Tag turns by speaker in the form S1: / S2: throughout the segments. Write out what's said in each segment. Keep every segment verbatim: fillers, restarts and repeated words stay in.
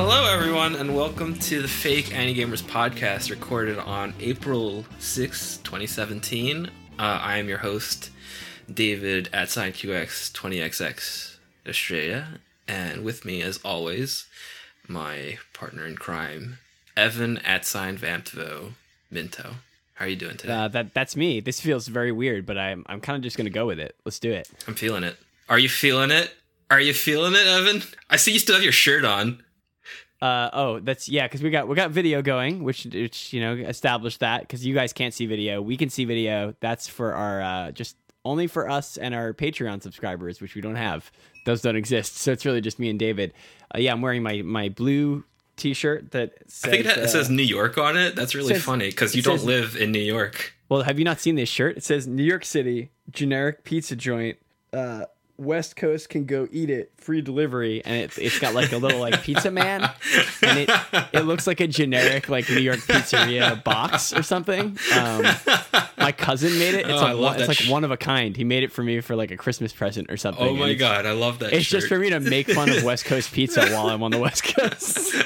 S1: Hello, everyone, and welcome to the Fake Ani-Gamers podcast, recorded on April sixth, twenty seventeen. Uh, I am your host, David at sign Q X twenty X X Estrella, and with me, as always, my partner in crime, Evan at sign Vamptvo Minto. How are you doing today?
S2: Uh, that that's me. This feels very weird, but I'm I'm kind of just gonna go with it. Let's do it.
S1: I'm feeling it. Are you feeling it? Are you feeling it, Evan? I see you still have your shirt on.
S2: Uh oh, that's yeah, because we got we got video going, which which you know established that because you guys can't see video, we can see video. That's for our uh, just only for us and our Patreon subscribers, which we don't have. Those don't exist, so it's really just me and David. Uh, yeah, I'm wearing my my blue T-shirt that says,
S1: I think it, ha- it
S2: uh, says
S1: New York on it. That's really
S2: says,
S1: funny because you don't
S2: says,
S1: live in New York.
S2: Well, have you not seen this shirt? It says New York City generic pizza joint. Uh, West Coast can go eat it, free delivery, and it, it's got like a little like pizza man, and it it looks like a generic like New York pizzeria box or something. Um, my cousin made it. It's
S1: Oh,
S2: like
S1: I love
S2: one, it's
S1: that
S2: like
S1: sh-
S2: one of a kind. He made it for me for like a Christmas present or something.
S1: Oh
S2: and
S1: my
S2: it's-
S1: god, I love that
S2: It's
S1: shirt.
S2: just for me to make fun of West Coast pizza while I'm on the West Coast.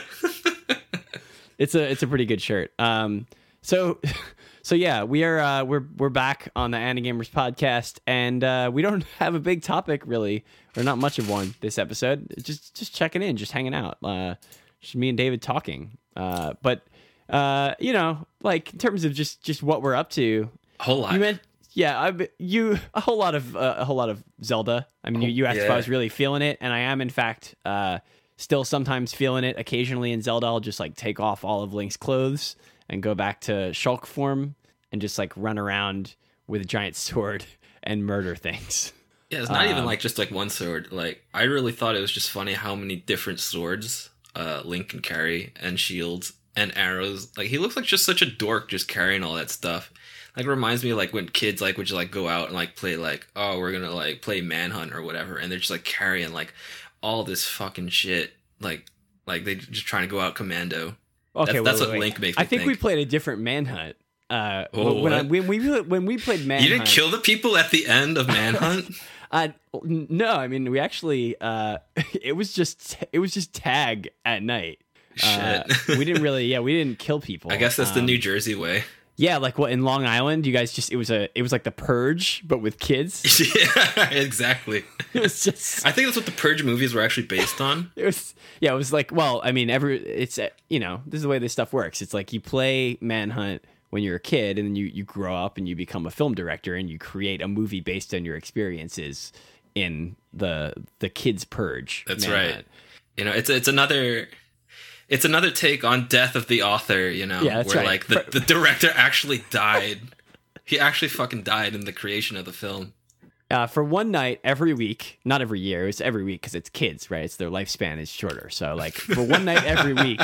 S2: It's a it's a pretty good shirt. Um, so. So yeah, we are uh, we're we're back on the Ani-Gamers podcast, and uh, we don't have a big topic really, or not much of one this episode. Just just checking in, just hanging out. Uh, just me and David talking. Uh, but uh, you know, like in terms of just, just what we're up to,
S1: a whole lot.
S2: you meant yeah, I you a whole lot of uh, a whole lot of Zelda. I mean, you, you asked
S1: yeah.
S2: if I was really feeling it, and I am in fact uh, still sometimes feeling it. Occasionally in Zelda, I'll just like take off all of Link's clothes and go back to Shulk form and just like run around with a giant sword and murder things.
S1: Yeah, it's not
S2: um,
S1: even like just like one sword. Like I really thought it was just funny how many different swords uh, Link can carry, and shields and arrows. Like he looks like just such a dork just carrying all that stuff. Like it reminds me of like when kids like would just like go out and like play like, oh, we're gonna like play Manhunt or whatever, and they're just like carrying like all this fucking shit. Like like they just trying to go out commando.
S2: Okay,
S1: that's,
S2: wait,
S1: that's
S2: wait,
S1: what
S2: wait.
S1: Link makes me
S2: I think,
S1: think.
S2: we played a different Manhunt. Uh,
S1: Oh,
S2: when, I,
S1: what?
S2: when we when we played Manhunt,
S1: You didn't kill the people at the end of Manhunt?
S2: Uh, no, I mean we actually. Uh, it was just it was just tag at night. Uh,
S1: Shit.
S2: we didn't really. Yeah, we didn't kill people.
S1: I guess that's the
S2: Um,
S1: New Jersey way.
S2: Yeah, like what in Long Island, you guys just it was a it was like the Purge, but with kids.
S1: Yeah, exactly.
S2: It was just.
S1: I think that's what the Purge movies were actually based on.
S2: It was yeah. It was like well, I mean, every it's uh, you know this is the way this stuff works. It's like you play Manhunt when you're a kid, and then you you grow up and you become a film director, and you create a movie based on your experiences in the the kids Purge.
S1: That's
S2: Manhunt.
S1: right. You know, it's it's another it's another take on death of the author. You know,
S2: Yeah, that's
S1: where
S2: right.
S1: like the,
S2: For-
S1: the director actually died. He actually fucking died in the creation of the film.
S2: Uh, for one night every week, not every year, it's every week because it's kids, right? It's their lifespan is shorter. So like for one night every week,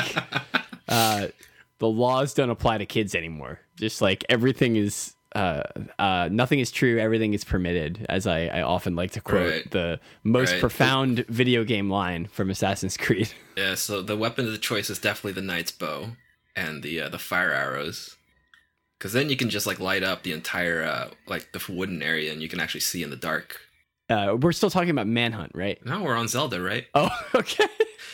S2: uh, the laws don't apply to kids anymore. Just like everything is, uh, uh, nothing is true. Everything is permitted, as I, I often like to quote
S1: Right.
S2: the most
S1: Right.
S2: profound video game line from Assassin's Creed.
S1: Yeah, so the weapon of the choice is definitely the knight's bow and the uh, the fire arrows. Because then you can just like light up the entire uh, like the wooden area, and you can actually see in the dark.
S2: Uh, we're still talking about Manhunt, right?
S1: Now we're on Zelda, right?
S2: Oh, okay.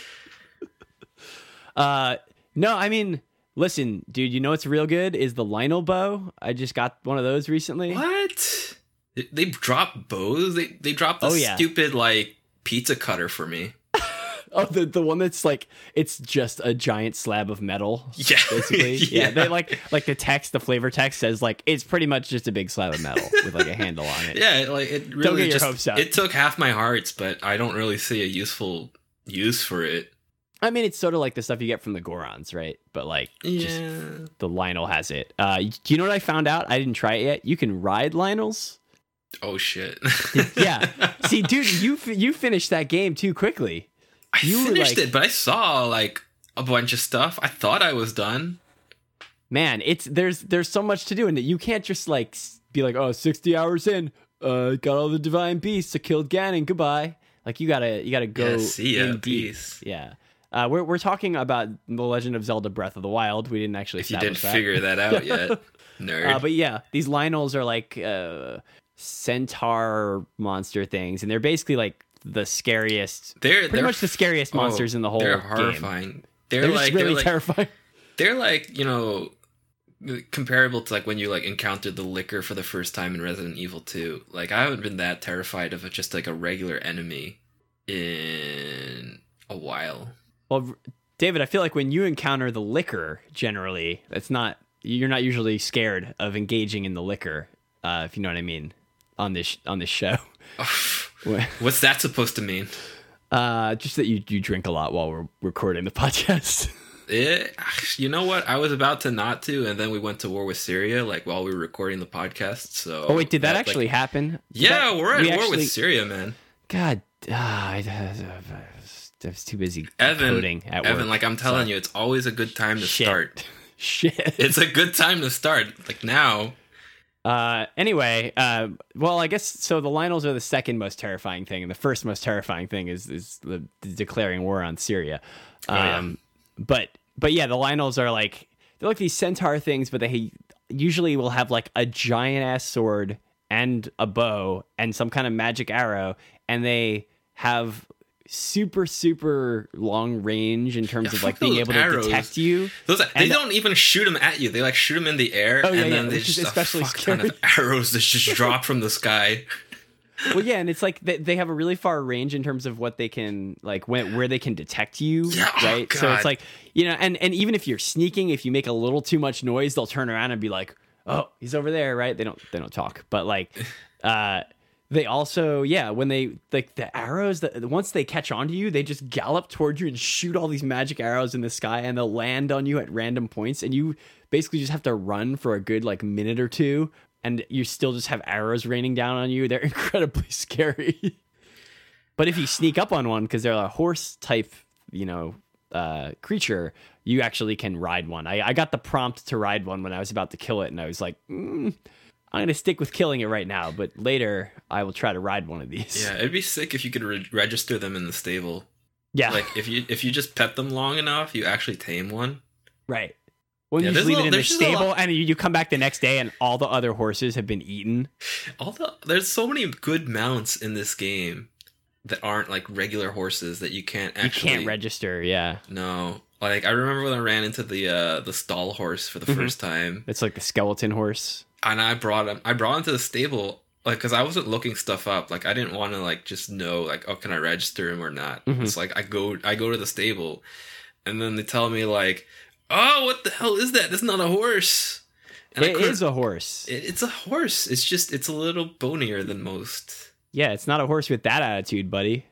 S2: uh, no, I mean, listen, dude, you know what's real good is the Lionel bow. I just got one of those recently.
S1: What? They, they dropped bows. They they dropped the
S2: Oh, yeah.
S1: stupid like pizza cutter for me.
S2: Oh, the the one that's like it's just a giant slab of metal.
S1: Yeah,
S2: Basically.
S1: yeah.
S2: Yeah. They like like the text, the flavor text says like it's pretty much just a big slab of metal with like a handle on it.
S1: Yeah, like it really
S2: get your
S1: just
S2: hopes up.
S1: it took half my hearts, but I don't really see a useful use for it.
S2: I mean, it's sort of like the stuff you get from the Gorons, right? But like just
S1: Yeah.
S2: the Lionel has it. Uh, do you know what I found out? I didn't try it yet. You can ride Lionels.
S1: Oh shit.
S2: Yeah. See, dude, you fi- you finished that game too quickly.
S1: I
S2: You were
S1: finished
S2: like-
S1: it, but I saw like a bunch of stuff. I thought I was done.
S2: Man, it's there's there's so much to do in it. You can't just like s- be like, oh, sixty hours in, uh, got all the divine beasts, I killed Ganon, goodbye. Like you gotta you gotta go
S1: Yeah, see ya,
S2: in deep.
S1: peace.
S2: Yeah. Uh, we're we're talking about the Legend of Zelda: Breath of the Wild. We didn't actually
S1: If you didn't
S2: establish that.
S1: figure that out yet, nerd.
S2: Uh, but yeah, these Lionels are like uh, centaur monster things, and they're basically like the scariest,
S1: they're
S2: pretty
S1: they're
S2: much the scariest
S1: oh,
S2: monsters in the whole
S1: They're
S2: game.
S1: horrifying. they're,
S2: They're
S1: like
S2: just really
S1: they're like,
S2: terrifying.
S1: They're like, you know, comparable to like when you like encountered the liquor for the first time in Resident Evil two. Like I haven't been that terrified of it, just like a regular enemy in a while.
S2: Well, David, I feel like when you encounter the liquor, generally, that's not you're not usually scared of engaging in the liquor, uh, if you know what I mean, on this on this show.
S1: What's that supposed to mean?
S2: Uh, just that you you drink a lot while we're recording the podcast.
S1: It, you know what? I was about to not to, and then we went to war with Syria, like while we were recording the podcast. So,
S2: oh wait, did that, that actually
S1: like,
S2: happen? Did
S1: yeah,
S2: that,
S1: we're at
S2: we
S1: war
S2: actually,
S1: with Syria, man.
S2: God, uh, I, I was too busy
S1: Evan,
S2: coding at
S1: Evan,
S2: work,
S1: like I'm telling
S2: so.
S1: you, it's always a good time to
S2: Shit.
S1: start.
S2: Shit,
S1: it's a good time to start. Like now.
S2: Uh, anyway, uh, well, I guess so. The Lynels are the second most terrifying thing, and the first most terrifying thing is is the, the declaring war on Syria. Um,
S1: oh, yeah.
S2: but but yeah, the Lynels are like they're like these centaur things, but they usually will have like a giant ass sword and a bow and some kind of magic arrow, and they have super super long range in terms
S1: yeah,
S2: of like being able
S1: arrows.
S2: to detect you.
S1: Those they
S2: and,
S1: don't even shoot them at you. They like shoot them in the air,
S2: oh, yeah,
S1: and then
S2: yeah,
S1: they
S2: which
S1: just
S2: is especially
S1: a fuck
S2: scary.
S1: ton of arrows that just drop from the sky.
S2: Well, yeah, and it's like they, they have a really far range in terms of what they can like when where they can detect you,
S1: yeah,
S2: right?
S1: Oh,
S2: so it's like you know, and and even if you're sneaking, if you make a little too much noise, they'll turn around and be like, "Oh, he's over there," right? They don't they don't talk, but like, uh, they also yeah, when they like the arrows that once they catch onto you, they just gallop towards you and shoot all these magic arrows in the sky, and they'll land on you at random points, and you basically just have to run for a good like minute or two. And you still just have arrows raining down on you. They're incredibly scary. But if you sneak up on one, because they're a horse type, you know, uh, creature, you actually can ride one. I, I got the prompt to ride one when I was about to kill it, and I was like, mm, I'm going to stick with killing it right now. But later, I will try to ride one of these.
S1: Yeah, it'd be sick if you could re- register them in the stable.
S2: Yeah,
S1: like if you if you just pet them long enough, you actually tame one.
S2: Right. When
S1: yeah,
S2: you just leave
S1: little,
S2: it in the stable and you, you come back the next day and all the other horses have been eaten.
S1: All the there's so many good mounts in this game that aren't like regular horses that you can't actually
S2: you can't register. Yeah,
S1: no. Like I remember when I ran into the uh, the stall horse for the mm-hmm. first time.
S2: It's like the skeleton horse,
S1: and I brought him. I brought him to the stable like because I wasn't looking stuff up. Like I didn't want to like just know like oh can I register him or not. Mm-hmm. It's like I go I go to the stable, and then they tell me like. Oh, what the hell is that? That's not a horse.
S2: And it is a horse.
S1: It, it's a horse. It's just, it's a little bonier than most.
S2: Yeah, it's not a horse with that attitude, buddy.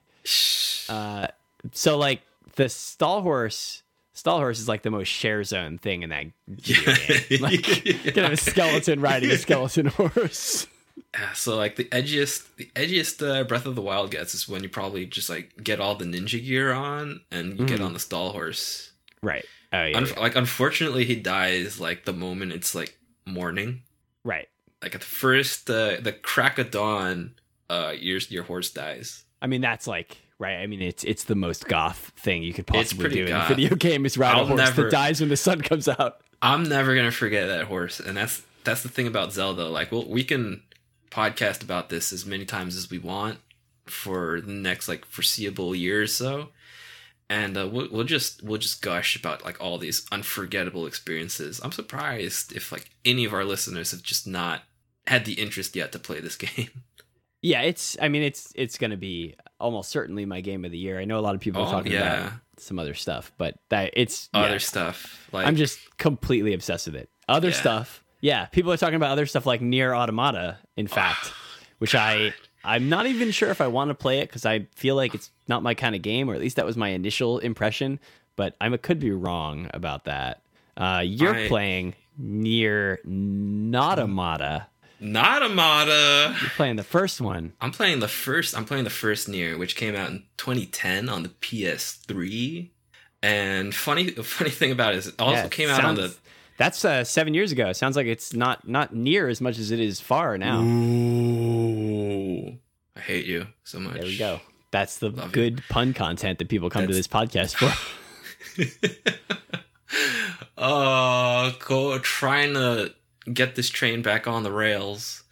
S2: uh, so, like, the stall horse, stall horse is like the most share zone thing in that video game. Like, you can have a skeleton riding a skeleton horse.
S1: Yeah, so, like, the edgiest, the edgiest uh, Breath of the Wild gets is when you probably just, like, get all the ninja gear on and you mm. get on the stall horse.
S2: Right. Oh, yeah,
S1: Un-
S2: yeah.
S1: Like, unfortunately, he dies, like, the moment it's, like, morning.
S2: Right.
S1: Like, at the first, uh, the crack of dawn, uh, your, your horse dies.
S2: I mean, that's, like, right, I mean, it's it's the most goth thing you could possibly do
S1: goth.
S2: in a video game is ride
S1: I'll
S2: a horse
S1: never,
S2: that dies when the sun comes out.
S1: I'm never going to forget that horse, and that's that's the thing about Zelda. Like, well, we can podcast about this as many times as we want for the next, like, foreseeable year or so. And uh, we'll, we'll just we'll just gush about like all these unforgettable experiences. I'm surprised if like any of our listeners have just not had the interest yet to play this game.
S2: Yeah, it's. I mean, it's it's going to be almost certainly my game of the year. I know a lot of people
S1: oh,
S2: are talking
S1: yeah.
S2: about some other stuff, but that it's
S1: other
S2: yeah.
S1: stuff. Like
S2: I'm just completely obsessed with it. Other
S1: yeah.
S2: stuff, yeah. People are talking about other stuff like Nier Automata, in fact, which I. I'm not even sure if I want to play it because I feel like it's not my kind of game, or at least that was my initial impression. But I could be wrong about that. Uh, you're
S1: I...
S2: playing Nier Automata.
S1: Automata.
S2: You're playing the first one.
S1: I'm playing the first. I'm playing the first Nier, which came out in twenty ten on the P S three. And funny, funny thing about it is, it also
S2: yeah, it
S1: came out
S2: sounds,
S1: on the.
S2: That's uh, seven years ago. Sounds like it's not not near as much as it is far now.
S1: Ooh, I hate you so much.
S2: There we go. That's the
S1: Love
S2: good
S1: you.
S2: pun content that people come
S1: That's...
S2: to this podcast for.
S1: Oh, go trying to get this train back on the rails.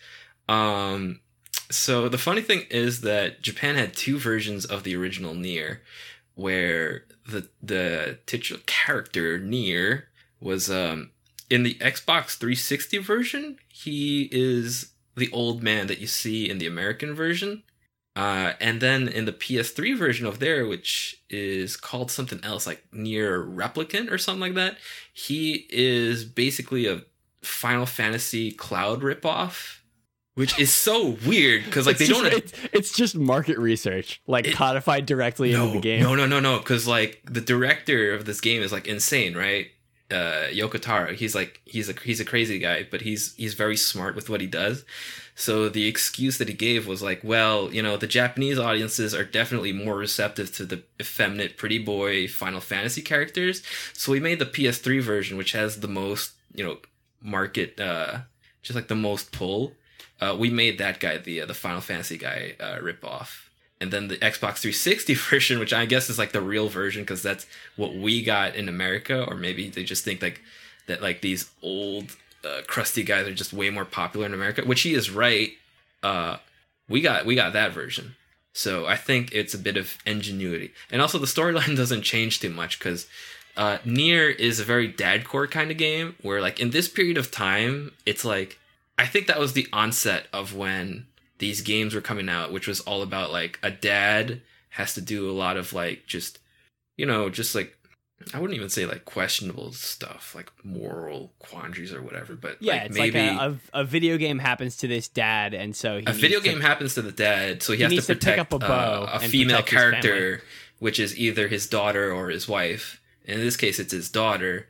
S1: Um, so the funny thing is that Japan had two versions of the original Nier. where the the titular character Nier was um in the Xbox three sixty version. He is the old man that you see in the American version. Uh, and then in the P S three version of there, which is called something else, like Nier Replicant or something like that, he is basically a Final Fantasy Cloud ripoff, which is so weird because like
S2: it's
S1: they
S2: just,
S1: don't.
S2: It's, it's just market research, like it, codified directly
S1: no,
S2: into the game.
S1: No, no, no, no, because like the director of this game is like insane, right? Uh, Yoko Taro, he's like he's a he's a crazy guy, but he's he's very smart with what he does. So the excuse that he gave was like, well, you know, the Japanese audiences are definitely more receptive to the effeminate pretty boy Final Fantasy characters. So we made the P S three version, which has the most, you know, market, uh, just like the most pull. Uh, we made that guy the uh, the Final Fantasy guy uh, rip off. And then the Xbox three sixty version, which I guess is like the real version because that's what we got in America, or maybe they just think like that like these old uh, crusty guys are just way more popular in America, which he is right. Uh, we got we got that version, so I think it's a bit of ingenuity, and also the storyline doesn't change too much because uh, Nier is a very dadcore kind of game where like in this period of time, it's like I think that was the onset of when these games were coming out, which was all about like a dad has to do a lot of like just, you know, just like, I wouldn't even say like questionable stuff, like moral quandaries or whatever, but
S2: yeah,
S1: like
S2: it's
S1: maybe
S2: like a, a, a video game happens to this dad, and so he
S1: a video
S2: to,
S1: game happens to the dad, so he,
S2: he
S1: has
S2: needs
S1: to
S2: to pick
S1: protect
S2: up a bow
S1: uh, a
S2: and
S1: female
S2: protect his family.
S1: character, which is either his daughter or his wife. And in this case, it's his daughter.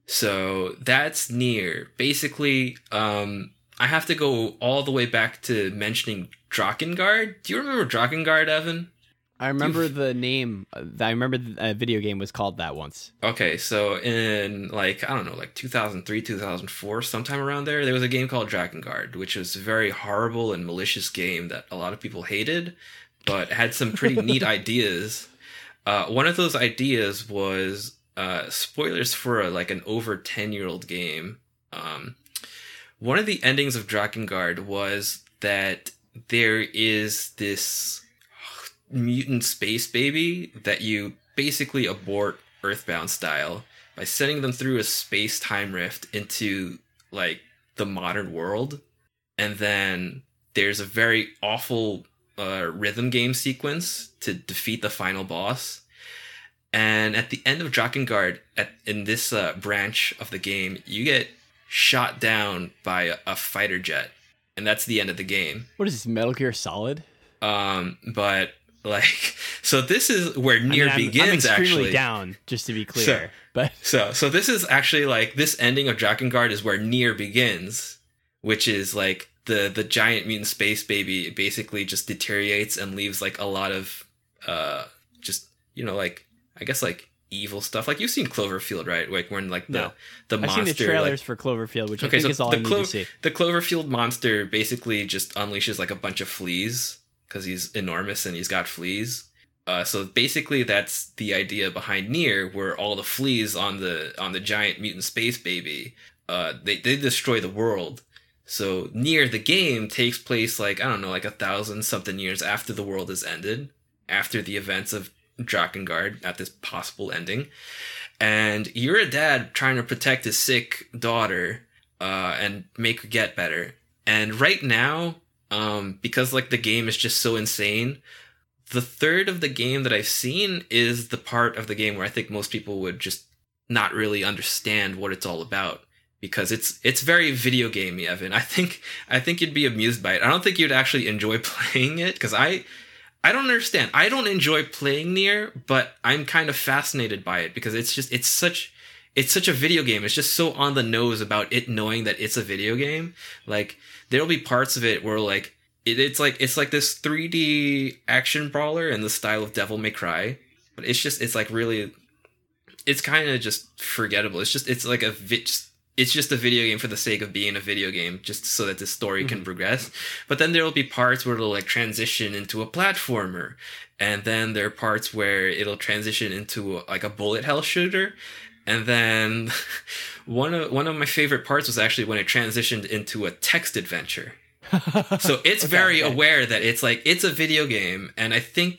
S1: So that's Nier. Basically, um, I have to go all the way back to mentioning Drakengard. Do you remember Drakengard, Evan?
S2: I remember You've... the name. I remember a video game was called that once.
S1: Okay, so in like, I don't know, like two thousand three, two thousand four, sometime around there, there was a game called Drakengard, which was a very horrible and malicious game that a lot of people hated, but had some pretty neat ideas. Uh, one of those ideas was, uh, spoilers for a, like an over ten-year-old game. Um, one of the endings of Drakengard was that there is this mutant space baby that you basically abort Earthbound style by sending them through a space-time rift into like the modern world. And then there's a very awful uh, rhythm game sequence to defeat the final boss. And at the end of Drakengard, at in this uh, branch of the game, you get shot down by a, a fighter jet. And that's the end of the game.
S2: What is this, Metal Gear Solid?
S1: Um, but like, so this is where Nier
S2: I mean, I'm,
S1: begins.
S2: I'm extremely
S1: actually,
S2: down, just to be clear.
S1: So,
S2: but
S1: so, so this is actually like this ending of Drakengard is where Nier begins, which is like the the giant mutant space baby basically just deteriorates and leaves like a lot of, uh, just you know, like I guess like evil stuff. Like you've seen Cloverfield, right? Like when like the
S2: no.
S1: the
S2: I've
S1: monster.
S2: seen the trailers
S1: like,
S2: for Cloverfield, which
S1: okay,
S2: I think
S1: so
S2: is all
S1: the
S2: I need
S1: Clo-
S2: to see.
S1: The Cloverfield monster basically just unleashes like a bunch of fleas because he's enormous and he's got fleas. Uh, so basically, that's the idea behind Nier, where all the fleas on the on the giant mutant space baby, uh, they they destroy the world. So Nier, the game, takes place like I don't know, like a thousand something years after the world has ended, after the events of Drakengard, at this possible ending, and you're a dad trying to protect his sick daughter uh, and make her get better. And right now, um, because like the game is just so insane, the third of the game that I've seen is the part of the game where I think most people would just not really understand what it's all about, because it's it's very video gamey, Evan. I think I think you'd be amused by it. I don't think you'd actually enjoy playing it, because I I don't understand. I don't enjoy playing Nier, but I'm kind of fascinated by it because it's just it's such it's such a video game. It's just so on the nose about it knowing that it's a video game. Like there'll be parts of it where like It, it's like it's like this three D action brawler in the style of Devil May Cry, but it's just it's like really, it's kind of just forgettable. It's just it's like a it's just a video game for the sake of being a video game, just so that the story mm-hmm. can progress. But then there will be parts where it'll like transition into a platformer, and then there are parts where it'll transition into a, like a bullet hell shooter. And then one of one of my favorite parts was actually when it transitioned into a text adventure. So it's okay, very okay. aware that it's like it's a video game, and I think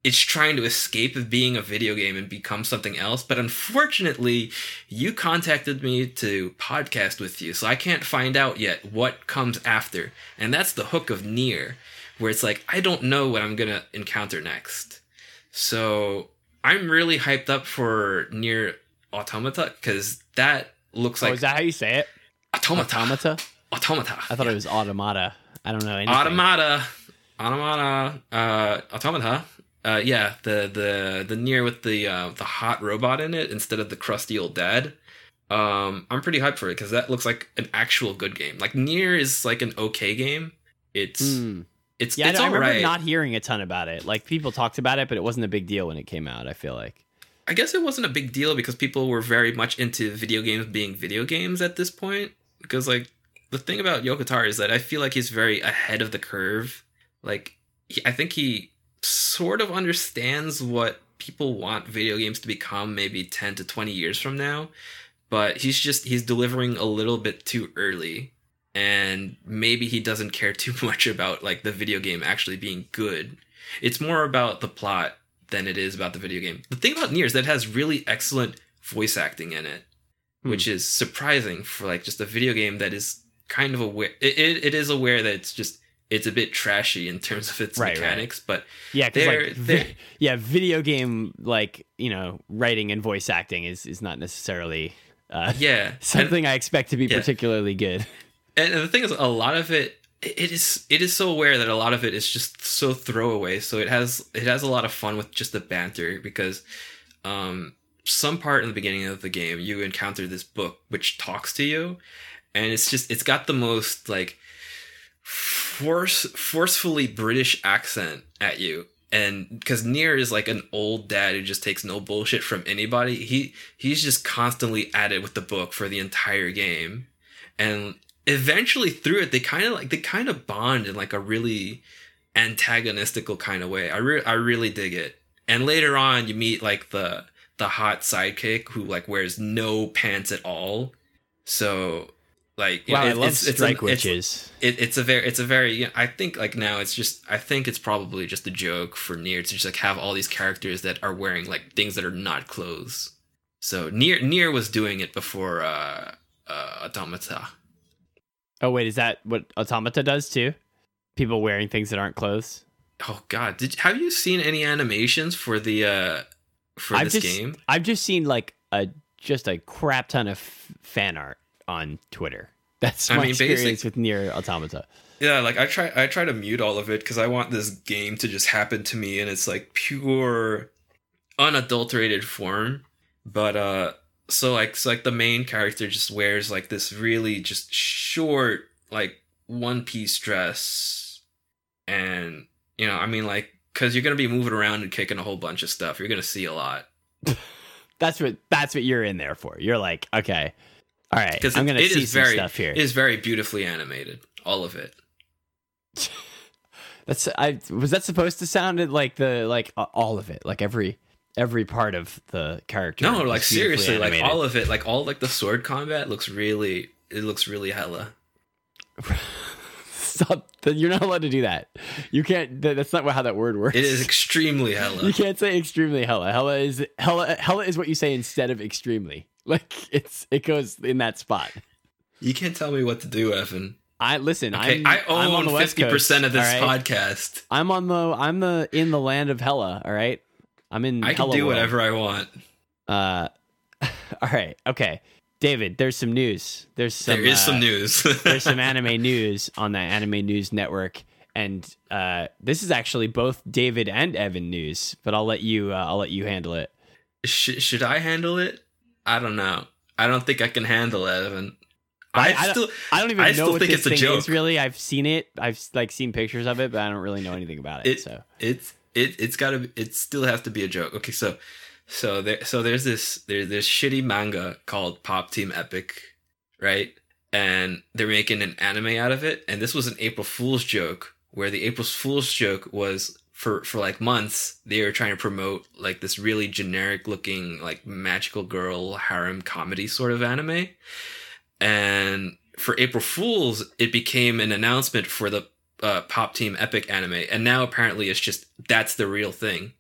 S1: it's trying to escape of being a video game and become something else. But unfortunately, you contacted me to podcast with you, so I can't find out yet what comes after. And that's the hook of Nier, where it's like, I don't know what I'm going to encounter next. So I'm really hyped up for Nier Automata, because that looks
S2: Oh,
S1: like...
S2: is that how you say it?
S1: Automata.
S2: Automata?
S1: Automata.
S2: I thought
S1: yeah.
S2: it was automata. I don't know anything.
S1: Automata. Automata. Uh, Automata. Uh, yeah, the the the Nier with the uh, the hot robot in it instead of the crusty old dad. Um, I'm pretty hyped for it because that looks like an actual good game. Like Nier is like an okay game. It's
S2: Mm.
S1: it's
S2: Yeah,
S1: it's
S2: I, I
S1: all
S2: remember
S1: right.
S2: not hearing a ton about it. Like people talked about it, but it wasn't a big deal when it came out. I feel like.
S1: I guess it wasn't a big deal because people were very much into video games being video games at this point. Because like the thing about Yoko Taro is that I feel like he's very ahead of the curve. Like he, I think he sort of understands what people want video games to become maybe ten to twenty years from now, but he's just he's delivering a little bit too early, and maybe he doesn't care too much about like the video game actually being good. It's more about the plot than it is about the video game. The thing about Nier is that it has really excellent voice acting in it,
S2: Hmm.
S1: which is surprising for like just a video game that is kind of aware it, it, it is aware that it's just it's a bit trashy in terms of its
S2: Right,
S1: mechanics, but
S2: Yeah, because
S1: They're-
S2: like,
S1: they're-
S2: vi- yeah, video game like you know writing and voice acting is is not necessarily uh,
S1: yeah. And,
S2: something I expect to be
S1: Yeah.
S2: particularly good.
S1: and the thing is, a lot of it it is it is so aware that a lot of it is just so throwaway. So it has it has a lot of fun with just the banter because um, some part in the beginning of the game you encounter this book which talks to you, and it's just it's got the most like force forcefully British accent at you. And because Nier is like an old dad who just takes no bullshit from anybody, he he's just constantly at it with the book for the entire game, and eventually through it they kind of like they kind of bond in like a really antagonistical kind of way. I re- I really dig it. And later on, you meet like the the hot sidekick who like wears no pants at all. So like
S2: Wow,
S1: it-
S2: I love
S1: it's, it's
S2: strike
S1: an- it's-
S2: witches.
S1: it, it's a very it's a very you know, I think like now it's just I think it's probably just a joke for Nier to just like have all these characters that are wearing like things that are not clothes. So Nier Nier was doing it before uh, uh Automata.
S2: Oh wait, is that what Automata does too? People wearing things that aren't clothes.
S1: Oh god, did have you seen any animations for the uh for
S2: I've
S1: this
S2: just
S1: game?
S2: I've just seen like a just a crap ton of f- fan art on Twitter. That's
S1: I
S2: my
S1: mean,
S2: experience
S1: basic-
S2: with Nier Automata.
S1: Yeah, like I try I try to mute all of it because I want this game to just happen to me and it's like pure unadulterated form. But uh so like so like the main character just wears like this really just short like one piece dress, and you know I mean like because you're gonna be moving around and kicking a whole bunch of stuff, you're gonna see a lot.
S2: That's what that's what you're in there for. You're like, okay, all right,
S1: Because
S2: I'm
S1: it,
S2: gonna
S1: it
S2: see
S1: is
S2: some
S1: very
S2: stuff here.
S1: it is very beautifully animated, all of it.
S2: That's I was that supposed to sound it like the like uh, all of it, like every every part of the character.
S1: No,
S2: is
S1: like
S2: beautifully
S1: seriously, like
S2: animated.
S1: all of it, like all like the sword combat looks really it looks really hella.
S2: Stop! You're not allowed to do that. You can't. that- That's not how that word works.
S1: It is extremely hella.
S2: You can't say extremely hella. Hella is hella. Hella is what you say instead of extremely. Like it's it goes in that spot.
S1: You can't tell me what to do, Evan.
S2: I listen.
S1: Okay,
S2: I'm,
S1: I
S2: I'm on
S1: own
S2: the West
S1: fifty percent
S2: Coast,
S1: of this
S2: all right?
S1: podcast.
S2: I'm on the. I'm the in the land of hella. All right. I'm in.
S1: I can
S2: hella
S1: do
S2: world.
S1: whatever I want.
S2: Uh, all right. Okay, David. There's some news. There's some.
S1: There is
S2: uh,
S1: some news.
S2: there's some anime news on the Anime News Network, and uh, this is actually both David and Evan news. But I'll let you. Uh, I'll let you handle it.
S1: Sh- should I handle it? I don't know. I don't think I can handle it, Evan.
S2: I,
S1: I,
S2: I
S1: still.
S2: don't, I don't even
S1: I
S2: know
S1: still
S2: what
S1: think
S2: this
S1: it's a
S2: thing
S1: joke.
S2: is. Really, I've seen it. I've like seen pictures of it, but I don't really know anything about it.
S1: It,
S2: so
S1: it's it it's gotta be, it still has to be a joke. Okay, so so there so there's this there's this shitty manga called Pop Team Epic, right? And they're making an anime out of it. And this was an April Fool's joke, where the April Fool's joke was for for like months they were trying to promote like this really generic looking like magical girl harem comedy sort of anime. And for April Fools, it became an announcement for the uh, Pop Team Epic anime, and now apparently it's just that's the real thing.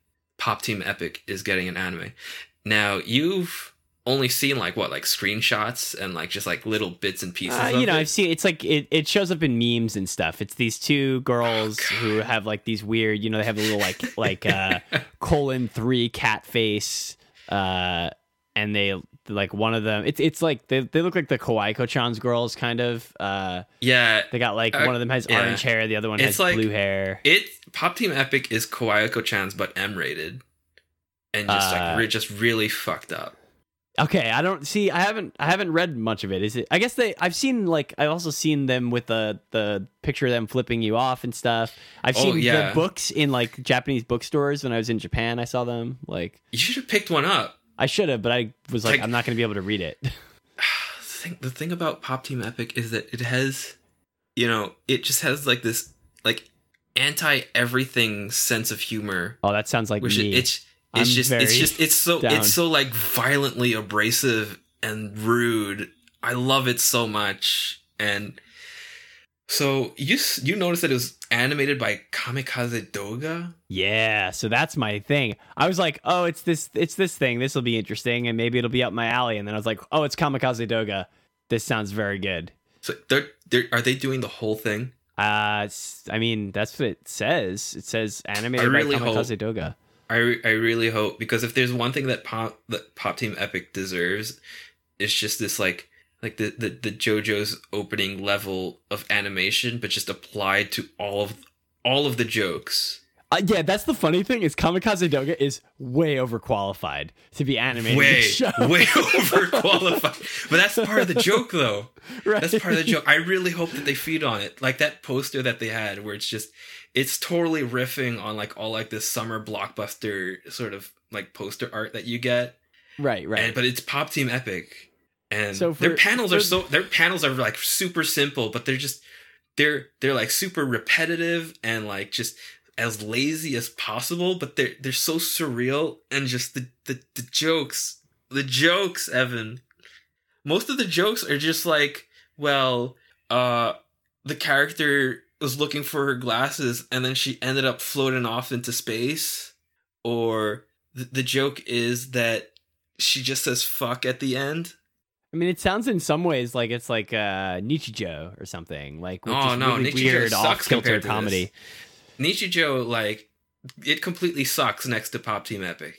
S1: Pop Team Epic is getting an anime. Now, you've only seen like what, like screenshots and like just like little bits and pieces.
S2: Uh,
S1: of
S2: you know,
S1: it?
S2: I've seen it's like it, it shows up in memes and stuff. It's these two girls
S1: Oh,
S2: who have like these weird, you know, they have a little like like uh colon three cat face, uh, and they like one of them. It's it's like they they look like the Kawaii Ko-chan's girls kind of. Uh,
S1: Yeah,
S2: they got like
S1: uh,
S2: one of them has
S1: yeah.
S2: orange hair, the other one
S1: It's
S2: has
S1: like-
S2: blue hair.
S1: it Pop Team Epic is Kawaii Ko-chan's but M rated, and just
S2: Uh,
S1: like re- just really fucked up.
S2: Okay, I don't see. I haven't. I haven't read much of it. Is it? I guess they. I've seen like. I've also seen them with the the picture of them flipping you off and stuff. I've
S1: Oh,
S2: seen
S1: yeah.
S2: the books in like Japanese bookstores when I was in Japan. I saw them. Like
S1: You should have picked one up.
S2: I should have, but I was like,
S1: Like-
S2: I'm not going to be able to read it.
S1: The thing, the thing about Pop Team Epic is that it has, you know, it just has like this like anti everything sense of humor,
S2: Oh, that sounds like
S1: which
S2: me.
S1: it, it's
S2: I'm
S1: it's just it's
S2: very
S1: just it's so
S2: down.
S1: it's so like violently abrasive and rude. I love it so much. And so you s- you noticed that it was animated by Kamikaze Doga?
S2: Yeah, so that's my thing. I was like, oh, it's this, it's this thing. This will be interesting, and maybe it'll be up my alley. And then I was like, oh, it's Kamikaze Doga. This sounds very good.
S1: So they're, they're are they doing the whole thing?
S2: Uh, s- I mean, that's what it says. It says animated
S1: I really
S2: by Kamikaze Doga.
S1: I, re- I really hope, because if there's one thing that Pop that Pop Team Epic deserves, it's just this like like the, the the JoJo's opening level of animation, but just applied to all of all of the jokes.
S2: Uh, yeah, that's the funny thing is Kamikaze Doga is way overqualified to be animated. in
S1: Way
S2: the show.
S1: way overqualified, but that's part of the joke, though.
S2: Right.
S1: That's part of the joke. I really hope that they feed on it, like that poster that they had, where it's just it's totally riffing on like all like this summer blockbuster sort of like poster art that you get.
S2: Right, right.
S1: And, but it's Pop Team Epic, and
S2: So for-
S1: their panels
S2: for-
S1: are so their panels are like super simple, but they're just they're they're like super repetitive and like just as lazy as possible. But they're they're so surreal, and just the the, the jokes, the jokes, Evan. Most of the jokes are just like, well, uh, the character was looking for her glasses, and then she ended up floating off into space, or the, the joke is that she just says fuck at the end.
S2: I mean, it sounds in some ways like it's like uh, Nichijou or something. Like with
S1: Oh,
S2: this
S1: no,
S2: really
S1: Nichijou
S2: weird
S1: sucks
S2: off-kilter
S1: compared to
S2: comedy.
S1: Nichijou, like, it completely sucks next to Pop Team Epic.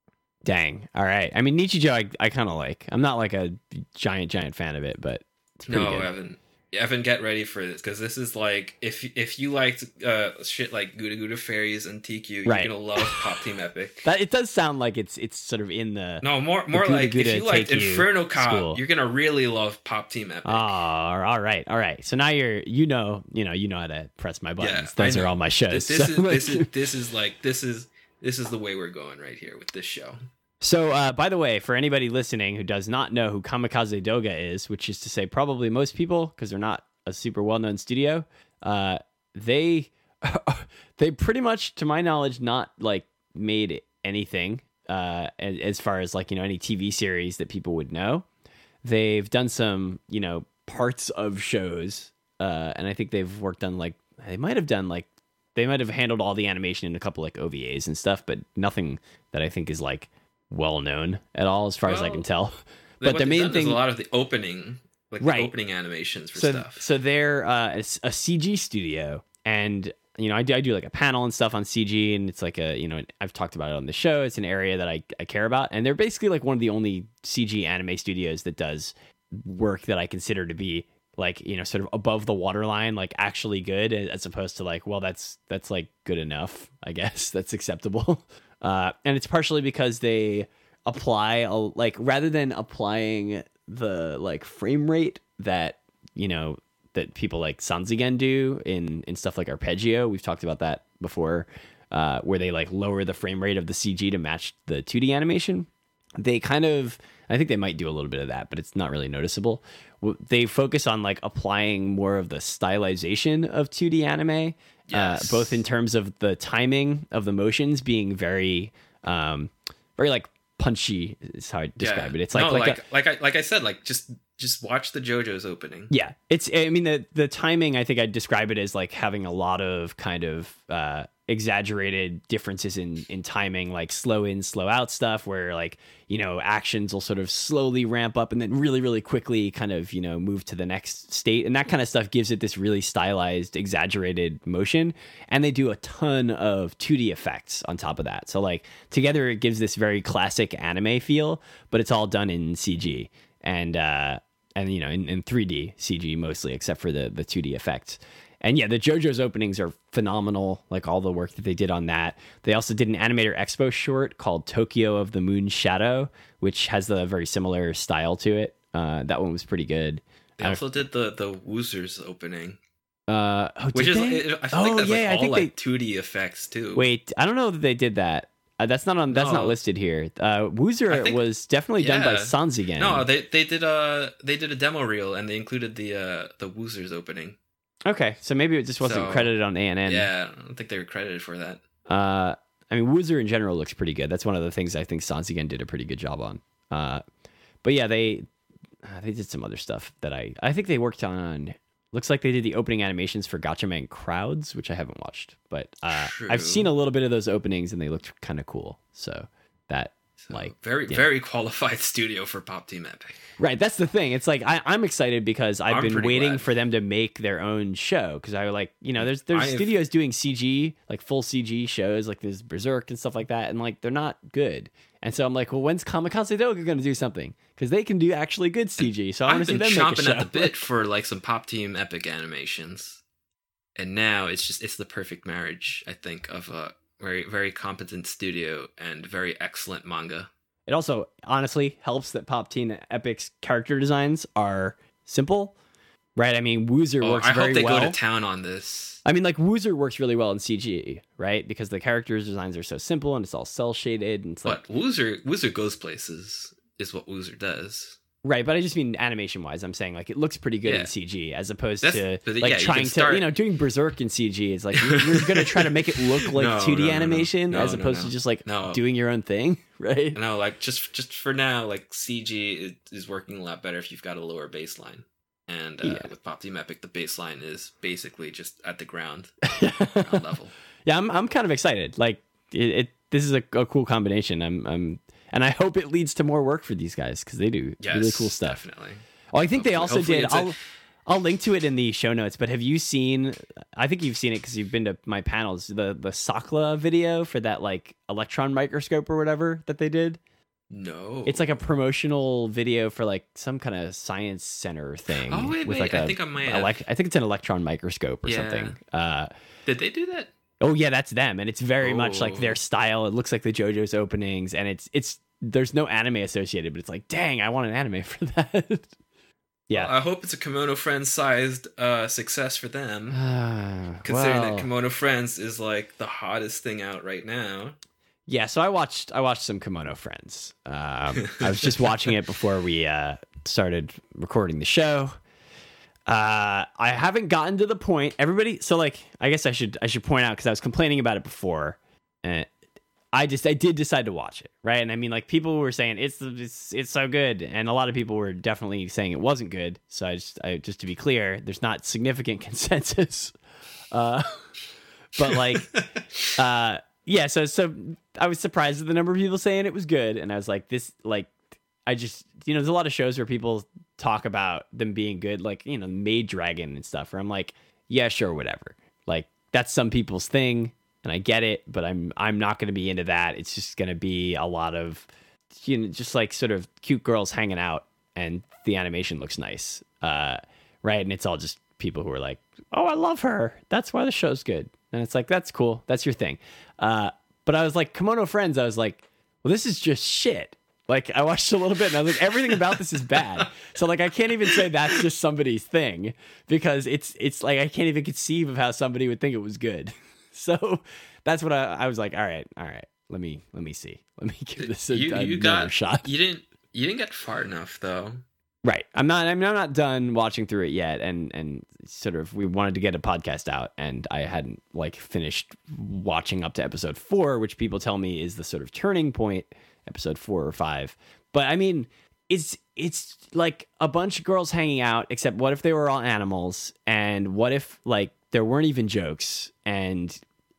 S2: Dang. All right. I mean, Nichijou, I, I kind of like. I'm not like a giant, giant fan of it, but it's pretty
S1: No,
S2: good.
S1: Evan. Evan, get ready for this, because this is like, if if you liked uh, shit like Gouda Gouda Fairies and T Q,
S2: Right.
S1: you're gonna love Pop Team Epic.
S2: That it does sound like it's it's sort of in the.
S1: No, more more
S2: Gouda
S1: like
S2: Gouda
S1: if you liked
S2: take you
S1: Inferno Cop,
S2: school.
S1: you're gonna really love Pop Team Epic.
S2: Oh, all right, all right. So now you're, you know, you know, you know how to press my buttons.
S1: I
S2: Those are
S1: know.
S2: all my shows.
S1: This, this
S2: So,
S1: is
S2: like-
S1: this is this is like this is this is the way we're going right here with this show.
S2: So, uh, by the way, for anybody listening who does not know who Kamikaze Doga is, which is to say probably most people, because they're not a super well-known studio, uh, they they pretty much, to my knowledge, not like made anything uh, as, as far as like, you know, any T V series that people would know. They've done some, you know, parts of shows, uh, and I think they've worked on like they might have done like they might have handled all the animation in a couple like O V As and stuff, but nothing that I think is like well known at all as far as I
S1: Well,
S2: can tell.
S1: What
S2: But the
S1: they've
S2: main
S1: done is
S2: thing,
S1: a lot of the opening, like
S2: Right.
S1: the opening animations for
S2: so
S1: stuff.
S2: so they're uh, a, s- a C G studio, and you know I do I do like a panel and stuff on C G, and it's like a you know I've talked about it on the show. It's an area that I I care about, and they're basically like one of the only C G anime studios that does work that I consider to be like you know sort of above the waterline, like actually good, as opposed to like well that's that's like good enough, I guess that's acceptable. Uh, and it's partially because they apply a, like rather than applying the like frame rate that you know that people like Sanzigen do in in stuff like Arpeggio. We've talked about that before, uh, where they like lower the frame rate of the C G to match the two D animation. They kind of, I think they might do a little bit of that, but it's not really noticeable. W- They focus on like applying more of the stylization of two D anime,
S1: Yes.
S2: uh, both in terms of the timing of the motions being very, um, very like punchy is how I describe it. It's like
S1: no,
S2: like,
S1: like
S2: a,
S1: like I like I said, like just just watch the JoJo's opening.
S2: yeah, it's. I mean, the the timing. I think I'd describe it as like having a lot of kind of uh, exaggerated differences in in timing, like slow in, slow out stuff, where like, you know, actions will sort of slowly ramp up and then really, really quickly kind of, you know, move to the next state. And that kind of stuff gives it this really stylized, exaggerated motion. And they do a ton of two D effects on top of that. So like together it gives this very classic anime feel, but it's all done in C G and uh and you know in, in three D C G mostly, except for the the two D effects. And yeah, the JoJo's openings are phenomenal, like all the work that they did on that. They also did an Animator Expo short called Tokyo of the Moon Shadow, which has a very similar style to it. Uh, that one was pretty good.
S1: They also did the the Woozers opening.
S2: Uh, oh,
S1: which is,
S2: they?
S1: I feel
S2: oh,
S1: like that's
S2: yeah,
S1: like all
S2: I think
S1: like
S2: they...
S1: two D effects too.
S2: Wait, I don't know that they did that. Uh, that's not on. That's
S1: no.
S2: not listed here. Uh, Woozer
S1: think,
S2: was definitely
S1: yeah.
S2: done by Sanzigen.
S1: No, they they did a they did a demo reel and they included the uh, the Woozers opening.
S2: Okay, so maybe it just wasn't
S1: so,
S2: credited on A N N.
S1: Yeah, I don't think they were credited for that.
S2: Uh, I mean, Woozer in general looks pretty good. That's one of the things I think Sanzigen did a pretty good job on. Uh, but yeah, they uh, they did some other stuff that I I think they worked on. Looks like they did the opening animations for Gatchaman Crowds, which I haven't watched, but uh, I've seen a little bit of those openings and they looked kind of cool. So that.
S1: So
S2: like
S1: very
S2: yeah.
S1: very qualified studio for Pop Team Epic.
S2: Right, that's the thing. It's like I, I'm excited because I've
S1: I'm
S2: been waiting
S1: glad.
S2: for them to make their own show, because I like, you know, there's there's
S1: I've,
S2: studios doing C G, like full C G shows, like there's Berserk and stuff like that, and like they're not good. And so I'm like, well, when's Kamikaze Doga going to do something? Because they can do actually good C G. So I want to see them make a show.
S1: I've been chomping at the bit for like some Pop Team Epic animations, and now it's just it's the perfect marriage, I think, of a very very competent studio and very excellent manga.
S2: It also honestly helps that Pop Team Epic's character designs are simple, right? I mean, Woozer
S1: oh,
S2: works
S1: I
S2: very
S1: hope they
S2: well.
S1: go to town on this.
S2: I mean, like Woozer works really well in C G, right? Because the characters' designs are so simple and it's all cell shaded. And it's like,
S1: but Woozer, Woozer goes places is what Woozer does.
S2: Right, but I just mean animation wise. I'm saying like it looks pretty good
S1: yeah.
S2: in C G as opposed
S1: That's,
S2: to
S1: but,
S2: like
S1: yeah,
S2: trying
S1: you
S2: to you know doing Berserk in C G. It's like you're, you're going to try to make it look like
S1: no,
S2: two D
S1: no, no,
S2: animation
S1: no, no,
S2: as opposed
S1: no, no.
S2: to just like
S1: no.
S2: doing your own thing, right?
S1: No, like just just for now, like C G is working a lot better if you've got a lower baseline. And uh,
S2: yeah.
S1: with Pop Team Epic, the baseline is basically just at the ground, ground level.
S2: Yeah, I'm I'm kind of excited. Like it, it this is a, a cool combination. I'm I'm and I hope it leads to more work for these guys because they do
S1: yes,
S2: really cool stuff.
S1: Definitely.
S2: Oh, I think
S1: hopefully,
S2: they also did.
S1: I'll
S2: A... I'll link to it in the show notes. But have you seen? I think you've seen it because you've been to my panels. The the Sakla video for that like electron microscope or whatever that they did.
S1: No,
S2: It's like a promotional video for like some kind of science center thing.
S1: Oh wait,
S2: with
S1: wait.
S2: like
S1: I
S2: a,
S1: think I might.
S2: elect-
S1: Have...
S2: I think it's an electron microscope or
S1: Yeah.
S2: something. Uh,
S1: Did they do that?
S2: oh yeah, that's them, and it's very much like
S1: Oh.
S2: their style. It looks like the JoJo's openings, and it's it's there's no anime associated, but it's like, dang, I want an anime for that. Yeah,
S1: Well, I hope it's a Kimono Friends sized uh, success for them. Considering
S2: well,
S1: that Kimono Friends is like the hottest thing out right now.
S2: yeah. So I watched I watched some Kimono Friends. Um, I was just watching it before we uh, started recording the show. Uh, I haven't gotten to the point. Everybody, so like, I guess I should I should point out because I was complaining about it before, and I just I did decide to watch it, right? And I mean, like people were saying it's it's it's so good, and a lot of people were definitely saying it wasn't good. So I just I just to be clear, there's not significant consensus. Uh, but like, uh, yeah. So so I was surprised at the number of people saying it was good, and I was like, this like I just you know there's a lot of shows where people talk about them being good, like you know Maid Dragon and stuff. Where I'm like, yeah, sure, whatever. Like that's some people's thing. And I get it, but I'm I'm not going to be into that. It's just going to be a lot of, you know, just like sort of cute girls hanging out, and the animation looks nice, uh, right? And it's all just people who are like, "Oh, I love her. That's why the show's good." And it's like, that's cool. That's your thing. Uh, but I was like, Kimono Friends. I was like, well, this is just shit. Like I watched a little bit, and I was like, everything about this is bad. So like, I can't even say that's just somebody's thing because it's it's like I can't even conceive of how somebody would think it was good. So that's what I, I was like. All right, all right. Let me let me see. Let me give this a,
S1: you,
S2: a
S1: you
S2: another
S1: got,
S2: shot.
S1: You didn't you didn't get far enough though.
S2: Right. I'm not. I'm not done watching through it yet. And and sort of we wanted to get a podcast out, and I hadn't like finished watching up to episode four, which people tell me is the sort of turning point, episode four or five. But I mean, it's it's like a bunch of girls hanging out. Except what if they were all animals? And what if like there weren't even jokes, and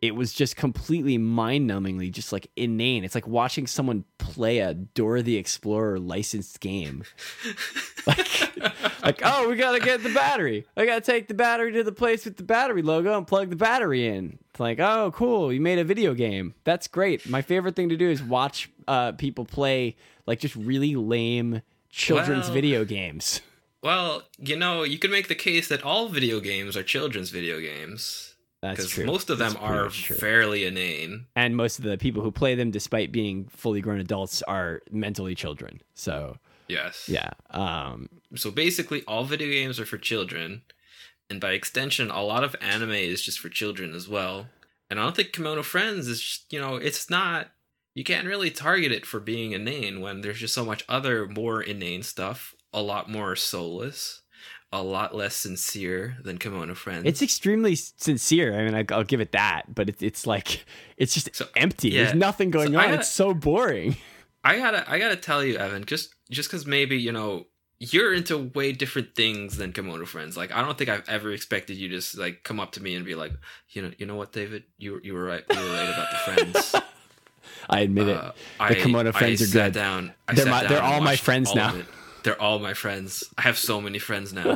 S2: it was just completely mind-numbingly just like inane. It's like watching someone play a Dora the Explorer licensed game. like, like, oh, we gotta get the battery. I gotta take the battery to the place with the battery logo and plug the battery in. It's like, oh, cool, you made a video game. That's great. My favorite thing to do is watch uh, people play like just really lame children's
S1: Well,
S2: video games.
S1: Well, you know, you could make the case that all video games are children's video games.
S2: That's
S1: Because
S2: true.
S1: most of them
S2: That's pretty
S1: are
S2: much true.
S1: fairly inane.
S2: And most of the people who play them, despite being fully grown adults, are mentally children. So
S1: Yes.
S2: yeah, um,
S1: So basically, all video games are for children. And by extension, a lot of anime is just for children as well. And I don't think Kimono Friends is, just, you know, it's not, you can't really target it for being inane when there's just so much other more inane stuff, a lot more soulless, a lot less sincere than Kimono Friends.
S2: it's extremely sincere. I mean, I, I'll give it that, but it, it's like it's just
S1: So,
S2: empty.
S1: yeah.
S2: There's nothing going
S1: So
S2: on.
S1: I gotta-
S2: It's so boring.
S1: I gotta, I gotta tell you, Evan, just, just because maybe, you know, you're into way different things than Kimono Friends. Like, I don't think I've ever expected you to just like come up to me and be like, you know, you know what, David, you you were right, you were right about the Friends.
S2: I admit
S1: Uh,
S2: it. The Kimono Friends
S1: I
S2: are
S1: sat
S2: good.
S1: Down, I
S2: They're
S1: sat
S2: my-
S1: down
S2: they're
S1: and
S2: all my
S1: watched
S2: friends
S1: all
S2: now.
S1: of it. They're all my friends. I have so many friends now.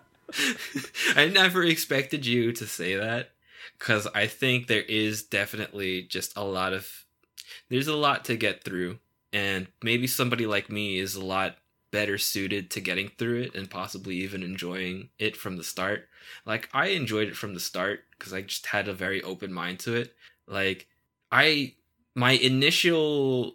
S1: I never expected you to say that because I think there is definitely just a lot of there's a lot to get through, and maybe somebody like me is a lot better suited to getting through it and possibly even enjoying it from the start. Like, I enjoyed it from the start because I just had a very open mind to it. Like, I my initial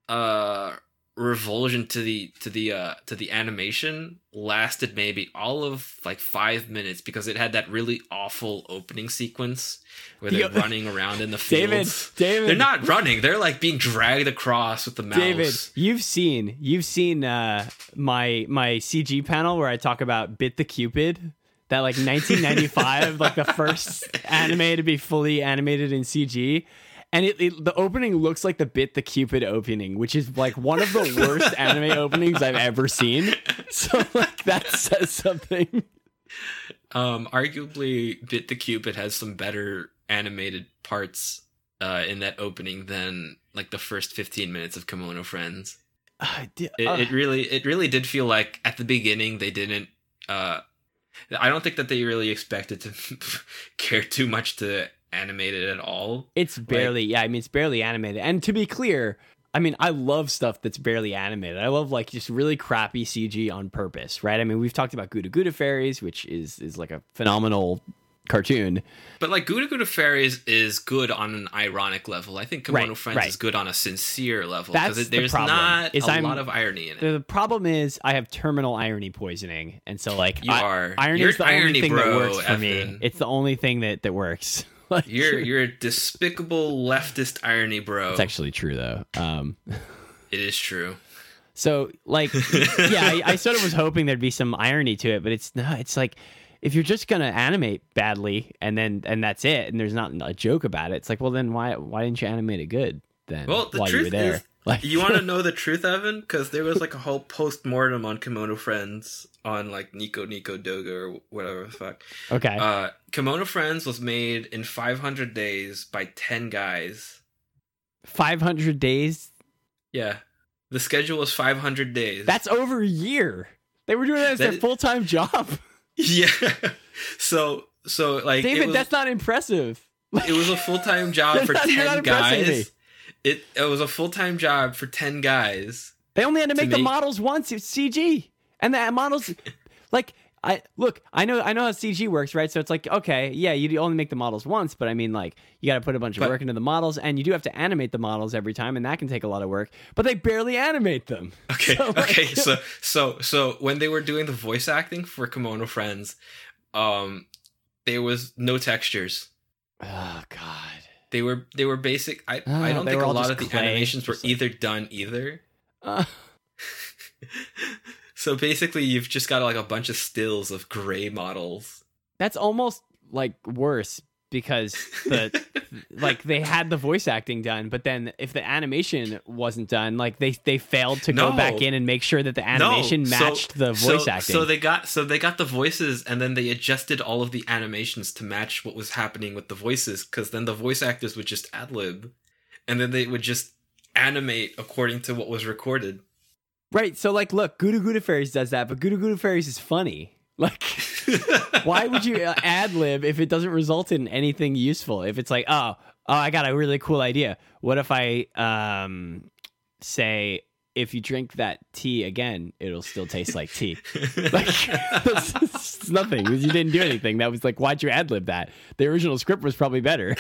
S1: uh revulsion to the to the uh to the animation lasted maybe all of like five minutes because it had that really awful opening sequence where they're
S2: The-
S1: running around in the fields.
S2: David, David,
S1: They're not running, they're like being dragged across with the mouse.
S2: David, you've seen you've seen uh, my my C G panel where I talk about Bit the Cupid, that like nineteen ninety-five, like the first anime to be fully animated in C G. And it, it the opening looks like the Bit the Cupid opening, which is like one of the worst anime openings I've ever seen. So like that says something.
S1: Um, arguably, Bit the Cupid has some better animated parts uh, in that opening than like the first fifteen minutes of Kimono Friends.
S2: Uh, di-
S1: It,
S2: uh,
S1: it really, it really did feel like at the beginning they didn't. Uh, I don't think that they really expected to care too much to animate it at all.
S2: It's barely, yeah, I mean, it's barely animated. And to be clear, I mean, I love stuff that's barely animated. I love like just really crappy C G on purpose, right? I mean, we've talked about Gouda Gouda Fairies, which is is like a phenomenal cartoon.
S1: But like Gouda Gouda Fairies is good on an ironic level. I think Kimono
S2: Right,
S1: Friends
S2: right.
S1: is good on a sincere level
S2: That's
S1: because
S2: the
S1: there's
S2: problem,
S1: not
S2: is
S1: a
S2: I'm-
S1: lot of irony in it.
S2: The problem is I have terminal irony poisoning, and so like
S1: You
S2: I-
S1: are.
S2: irony
S1: You're
S2: is the
S1: an
S2: only
S1: irony
S2: thing that
S1: bro,
S2: works for me.
S1: Evan.
S2: It's the only thing that that works. Like,
S1: You're you're a despicable leftist irony bro.
S2: it's actually true though. Um,
S1: It is true.
S2: So, like, yeah, I, I sort of was hoping there'd be some irony to it, but it's not. It's like if you're just gonna animate badly and then and that's it, and there's not a joke about it. It's like, well, then why why didn't you animate it good then?
S1: Well, the
S2: while you were
S1: truth
S2: there,
S1: is,
S2: like,
S1: you want to know the truth, Evan? Because there was like a whole post mortem on Kimono Friends on like Nico Nico Doga or whatever the fuck.
S2: okay,
S1: Uh, Kimono Friends was made in five hundred days by ten guys.
S2: five hundred days.
S1: Yeah, the schedule was five hundred days.
S2: That's over a year. They were doing that as
S1: That
S2: their
S1: is-
S2: full time job.
S1: yeah. So so like it
S2: David,
S1: was,
S2: that's not impressive.
S1: it was a full time job
S2: You're
S1: for
S2: not- you're not
S1: ten
S2: impressing me.
S1: guys. It it was a full time job for ten guys.
S2: They only had to
S1: To
S2: make the
S1: make-
S2: models once. It's C G, and the models, like I look, I know, I know how C G works, right? So it's like, okay, yeah, you only make the models once, but I mean, like, you got to put a bunch of
S1: But-
S2: work into the models, and you do have to animate the models every time, and that can take a lot of work. But they barely animate them.
S1: Okay,
S2: So, like-
S1: okay. So so so when they were doing the voice acting for Kimono Friends, um, there was no textures.
S2: Oh God.
S1: They were they were basic. I
S2: Ah,
S1: I don't
S2: they
S1: think
S2: were
S1: a
S2: all
S1: lot
S2: just
S1: of the
S2: clay,
S1: animations were
S2: just like-
S1: either done either.
S2: Uh,
S1: So basically, you've just got like a bunch of stills of gray models.
S2: that's almost like worse because the like they had the voice acting done, but then if the animation wasn't done, like they they failed to
S1: No.
S2: go back in and make sure that the animation
S1: No, so-
S2: matched the voice
S1: so,
S2: acting.
S1: So they got so they got the voices, and then they adjusted all of the animations to match what was happening with the voices. Because then the voice actors would just ad lib, and then they would just animate according to what was recorded.
S2: Right, so like, look, Goo Goo Fairies does that, but Goo Goo Fairies is funny. Like, why would you ad lib if it doesn't result in anything useful? If it's like, oh, oh, I got a really cool idea. What if I um say, if you drink that tea again, it'll still taste like tea? Like, that's, that's nothing. You didn't do anything. That was like, why'd you ad lib that? The original script was probably better.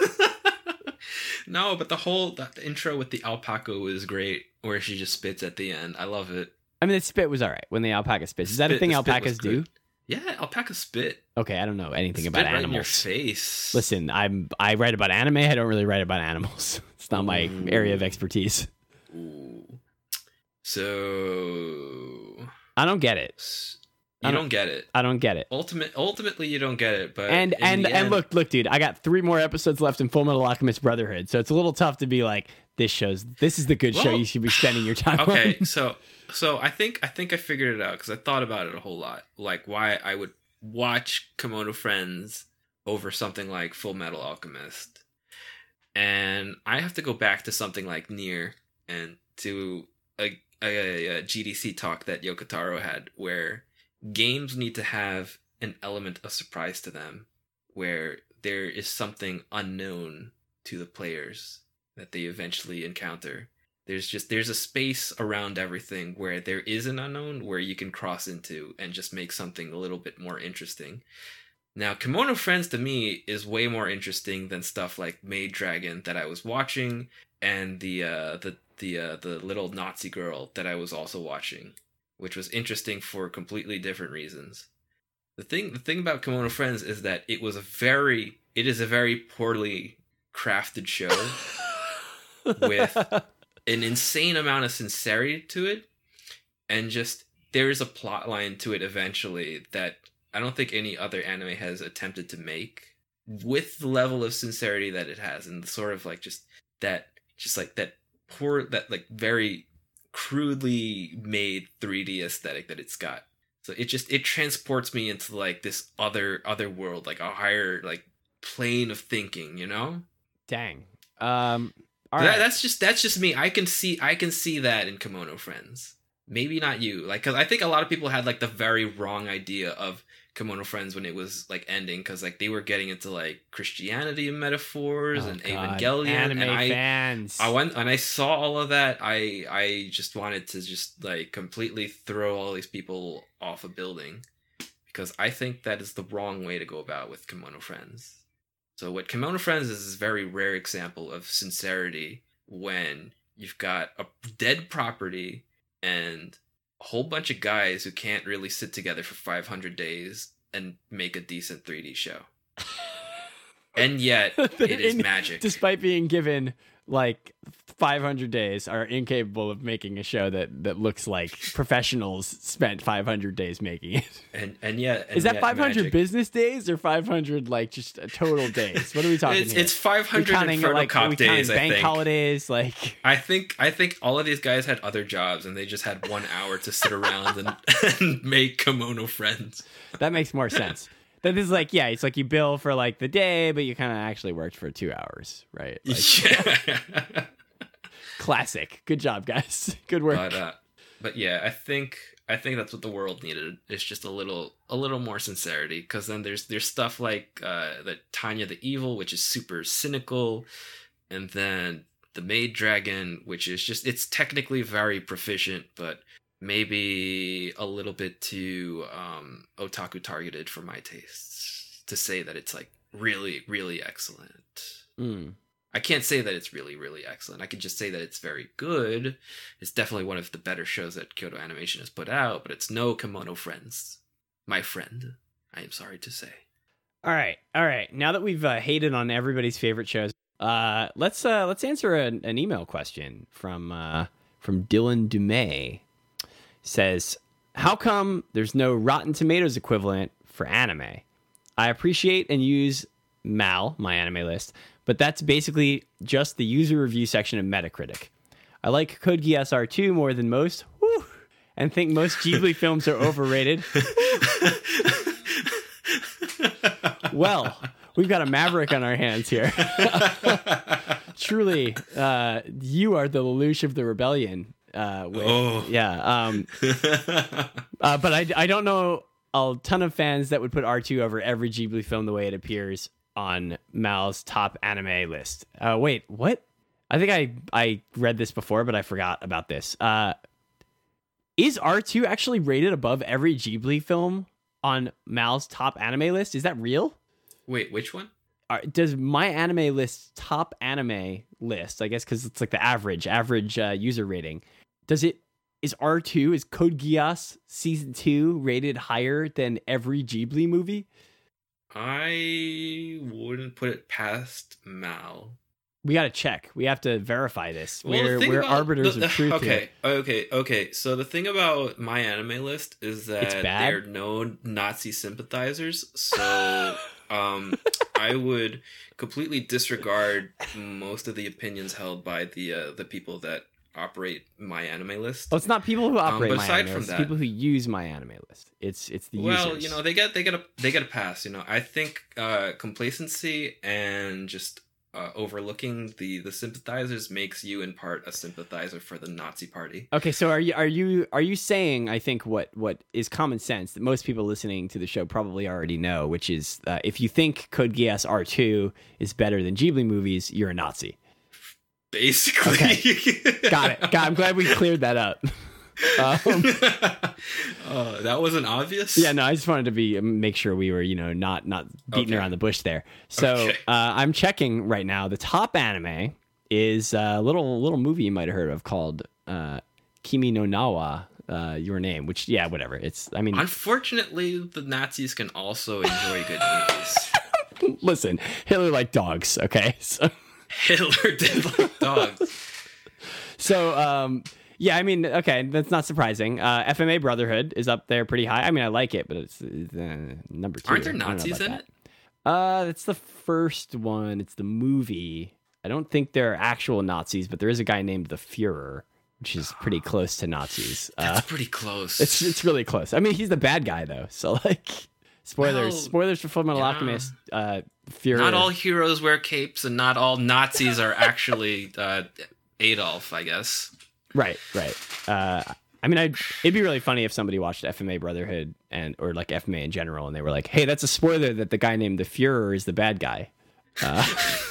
S1: No, but the whole the intro with the alpaca was great, where she just spits at the end. I love it.
S2: I mean, the spit was all right when the alpaca spits. Is that a
S1: Spit-
S2: thing
S1: the spit
S2: alpacas
S1: was
S2: do?
S1: good. Yeah, alpaca spit.
S2: Okay, I don't know anything
S1: Spit
S2: about
S1: right
S2: animals.
S1: in your face.
S2: Listen, I'm I write about anime. I don't really write about animals. It's not my
S1: Ooh.
S2: area of expertise.
S1: Ooh. So
S2: I don't get it.
S1: you
S2: I
S1: don't,
S2: don't-
S1: get it.
S2: I don't get it.
S1: Ultimate, ultimately, you don't get it. But
S2: And
S1: in
S2: and
S1: the
S2: and
S1: end-
S2: look, look, dude, I got three more episodes left in Full Metal Alchemist Brotherhood, so it's a little tough to be like, this shows this is the good show
S1: Well,
S2: you should be spending your time
S1: okay,
S2: on.
S1: so so I think I think I figured it out because I thought about it a whole lot, like why I would watch Kimono Friends over something like Full Metal Alchemist, and I have to go back to something like Nier and to a, a, a G D C talk that Yokotaro had, where games need to have an element of surprise to them, where there is something unknown to the players that they eventually encounter. There's just there's a space around everything where there is an unknown where you can cross into and just make something a little bit more interesting. Now, Kimono Friends to me is way more interesting than stuff like Maid Dragon that I was watching, and the uh, the the uh, the little Nazi girl that I was also watching, which was interesting for completely different reasons. The thing the thing about Kimono Friends is that it was a very it is a very poorly crafted show with an insane amount of sincerity to it, and just there is a plot line to it eventually that I don't think any other anime has attempted to make with the level of sincerity that it has, and the sort of like just that just like that poor that like very crudely made three D aesthetic that it's got. So it just it transports me into like this other other world, like a higher like plane of thinking, you know?
S2: Dang. Um all
S1: That-
S2: right.
S1: That's just that's just me. I can see I can see that in Kimono Friends. Maybe not you, like, because I think a lot of people had like the very wrong idea of Kimono Friends when it was like ending, because like they were getting into like Christianity metaphors
S2: Oh,
S1: and
S2: God.
S1: Evangelion,
S2: Anime
S1: and I
S2: fans.
S1: I went and I saw all of that. I I just wanted to just like completely throw all these people off a building, because I think that is the wrong way to go about with Kimono Friends. So what Kimono Friends is is a very rare example of sincerity when you've got a dead property and a whole bunch of guys who can't really sit together for five hundred days and make a decent three D show. And yet, it is
S2: In-
S1: magic.
S2: Despite being given like five hundred days, are incapable of making a show that, that looks like professionals spent five hundred days making it.
S1: And and yet, and
S2: Is that
S1: yet
S2: five hundred
S1: magic.
S2: business days or five hundred like just uh, total days? What are we talking
S1: It's,
S2: here?
S1: it's five
S2: We're
S1: hundred
S2: counting
S1: Inferno
S2: like are
S1: Cop
S2: we counting
S1: days, I
S2: bank
S1: think.
S2: holidays? Like
S1: I think I think all of these guys had other jobs, and they just had one hour to sit around and, and make Kimono Friends.
S2: that makes more sense. That is like yeah, it's like you bill for like the day, but you kind of actually worked for two hours, right? Like,
S1: Yeah.
S2: classic. Good job, guys. Good work.
S1: But uh, but yeah, I think I think that's what the world needed. It's just a little a little more sincerity, because then there's there's stuff like uh, the Tanya the Evil, which is super cynical, and then the Maid Dragon, which is just it's technically very proficient, but maybe a little bit too um, otaku targeted for my tastes to say that it's like really really excellent.
S2: Mm.
S1: I can't say that it's really, really excellent. I can just say that it's very good. It's definitely one of the better shows that Kyoto Animation has put out, but it's no Kimono Friends. My friend, I am sorry to say.
S2: All right, all right. Now that we've uh, hated on everybody's favorite shows, uh, let's uh, let's answer an, an email question from uh, from Dylan Dumay. Says, how come there's no Rotten Tomatoes equivalent for anime? I appreciate and use Mal, my anime list, but that's basically just the user review section of Metacritic. I like Code Geass R two more than most, woo, and think most Ghibli films are overrated. Well, we've got a maverick on our hands here. Truly, uh, you are the Lelouch of the rebellion. Uh, with,
S1: oh.
S2: Yeah. Um, uh, but I, I don't know a ton of fans that would put R two over every Ghibli film the way it appears on Mal's top anime list. Uh, wait, what? I think I, I read this before, but I forgot about this. Uh, is R two actually rated above every Ghibli film on Mal's top anime list? Is that real?
S1: Wait, which one?
S2: Uh, does my anime list top anime list, I guess because it's like the average, average uh, user rating, does it, is R two, is Code Geass Season two rated higher than every Ghibli movie?
S1: I wouldn't put it past Mal.
S2: We got to check. We have to verify this.
S1: Well,
S2: we're we're arbiters
S1: the,
S2: of truth.
S1: Okay,
S2: here.
S1: okay, okay. So the thing about my anime list is that
S2: bad?
S1: there are no Nazi sympathizers. So um, I would completely disregard most of the opinions held by the uh, the people that operate my anime list.
S2: Oh, it's not people who operate
S1: um,
S2: my
S1: aside
S2: anime
S1: from
S2: list. It's
S1: that,
S2: people who use my anime list. It's it's the
S1: well,
S2: users.
S1: you know, they get they get a they get a pass. You know, I think uh, complacency and just uh, overlooking the the sympathizers makes you in part a sympathizer for the Nazi party.
S2: Okay, so are you are you are you saying, I think what what is common sense that most people listening to the show probably already know, which is uh, if you think Code Geass R two is better than Ghibli movies, you're a Nazi.
S1: Basically.
S2: Okay. Got it. God, I'm glad we cleared that up. Um,
S1: uh, that wasn't obvious.
S2: Yeah, no, I just wanted to be make sure we were, you know, not not beating
S1: Okay.
S2: around the bush there. So
S1: Okay.
S2: uh, I'm checking right now. The top anime is a little little movie you might have heard of called uh, Kimi no Nawa, uh, Your Name. Which, yeah, whatever. It's, I mean,
S1: Unfortunately, the Nazis can also enjoy good movies.
S2: listen, Hitler liked dogs. Okay, so
S1: Hitler did like dogs.
S2: so um, yeah, I mean, okay, that's not surprising. Uh, F M A Brotherhood is up there pretty high. I mean, I like it, but it's, it's uh, number two.
S1: Aren't there
S2: I don't know
S1: Nazis
S2: about
S1: in
S2: that.
S1: it?
S2: Uh, it's the first one. It's the movie. I don't think there are actual Nazis, but there is a guy named the Führer, which is pretty close to Nazis.
S1: That's
S2: Uh,
S1: pretty close.
S2: it's it's really close. I mean, he's the bad guy though, so like, spoilers,
S1: Well,
S2: spoilers for Fullmetal
S1: yeah.
S2: Alchemist. Uh, Führer.
S1: Not all heroes wear capes, and not all Nazis are actually uh, Adolf, I guess.
S2: Right, right. Uh, I mean, I'd, it'd be really funny if somebody watched F M A Brotherhood and or like F M A in general, and they were like, "Hey, that's a spoiler that the guy named the Führer is the bad guy." Uh,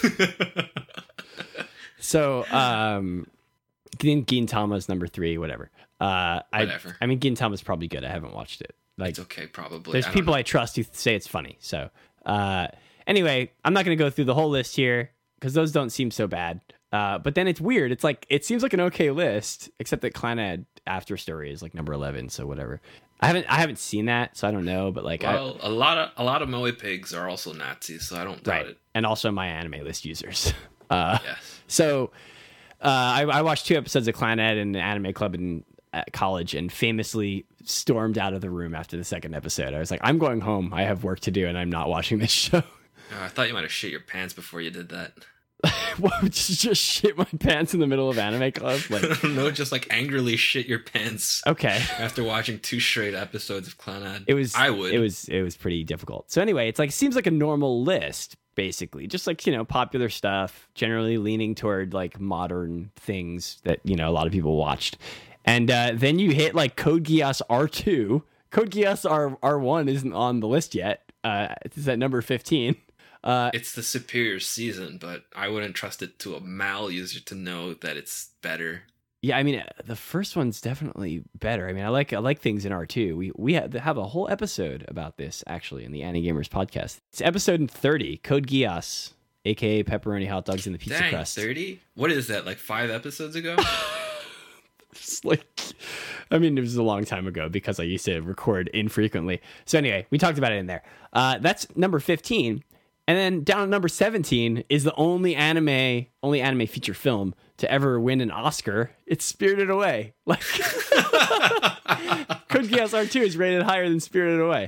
S2: so, um, Gintama's number three, whatever. Uh,
S1: Whatever.
S2: I, I mean, Gintama's probably good. I haven't watched it. Like,
S1: It's okay, probably.
S2: there's
S1: I don't
S2: people
S1: know.
S2: I trust who say it's funny. So, uh, anyway, I'm not going to go through the whole list here because those don't seem so bad. Uh, but then it's weird. It's like, it seems like an okay list, except that Clannad After Story is like number eleven. So whatever. I haven't, I haven't seen that, so I don't know. But like,
S1: Well, a lot of a lot of Moe pigs are also Nazis, so I don't
S2: I,
S1: doubt
S2: right,
S1: it.
S2: and also my anime list users. Uh,
S1: Yes.
S2: So, uh, I, I watched two episodes of Clannad in the anime club in at college, and famously stormed out of the room after the second episode. I was like, I'm going home. I have work to do, and I'm not watching this show.
S1: Uh, I thought you might have shit your pants before you did that.
S2: What, just, just shit my pants in the middle of anime club? Like,
S1: No, just like angrily shit your pants
S2: okay,
S1: after watching two straight episodes of Clannad.
S2: it was.
S1: I would.
S2: It was. It was pretty difficult. So anyway, it's like it seems like a normal list, basically, just like, you know, popular stuff, generally leaning toward like modern things that, you know, a lot of people watched, and uh, then you hit like Code Geass R two. Code Geass R R1 isn't on the list yet. Uh, it's at number fifteen. Uh,
S1: It's the superior season, but I wouldn't trust it to a Mal user to know that it's better.
S2: Yeah, I mean, the first one's definitely better. I mean, I like I like things in R two. We we have, have a whole episode about this actually in the Annie Gamers podcast. It's episode thirty, Code Geass, aka Pepperoni Hot Dogs in the Pizza
S1: Dang,
S2: Crust.
S1: thirty? What is that, like five episodes ago?
S2: It's like, I mean, it was a long time ago because I used to record infrequently. So anyway, we talked about it in there. Uh, that's number fifteen. And then down at number seventeen is the only anime, only anime feature film to ever win an Oscar. It's Spirited Away. Like, Code Geass R two is rated higher than Spirited Away.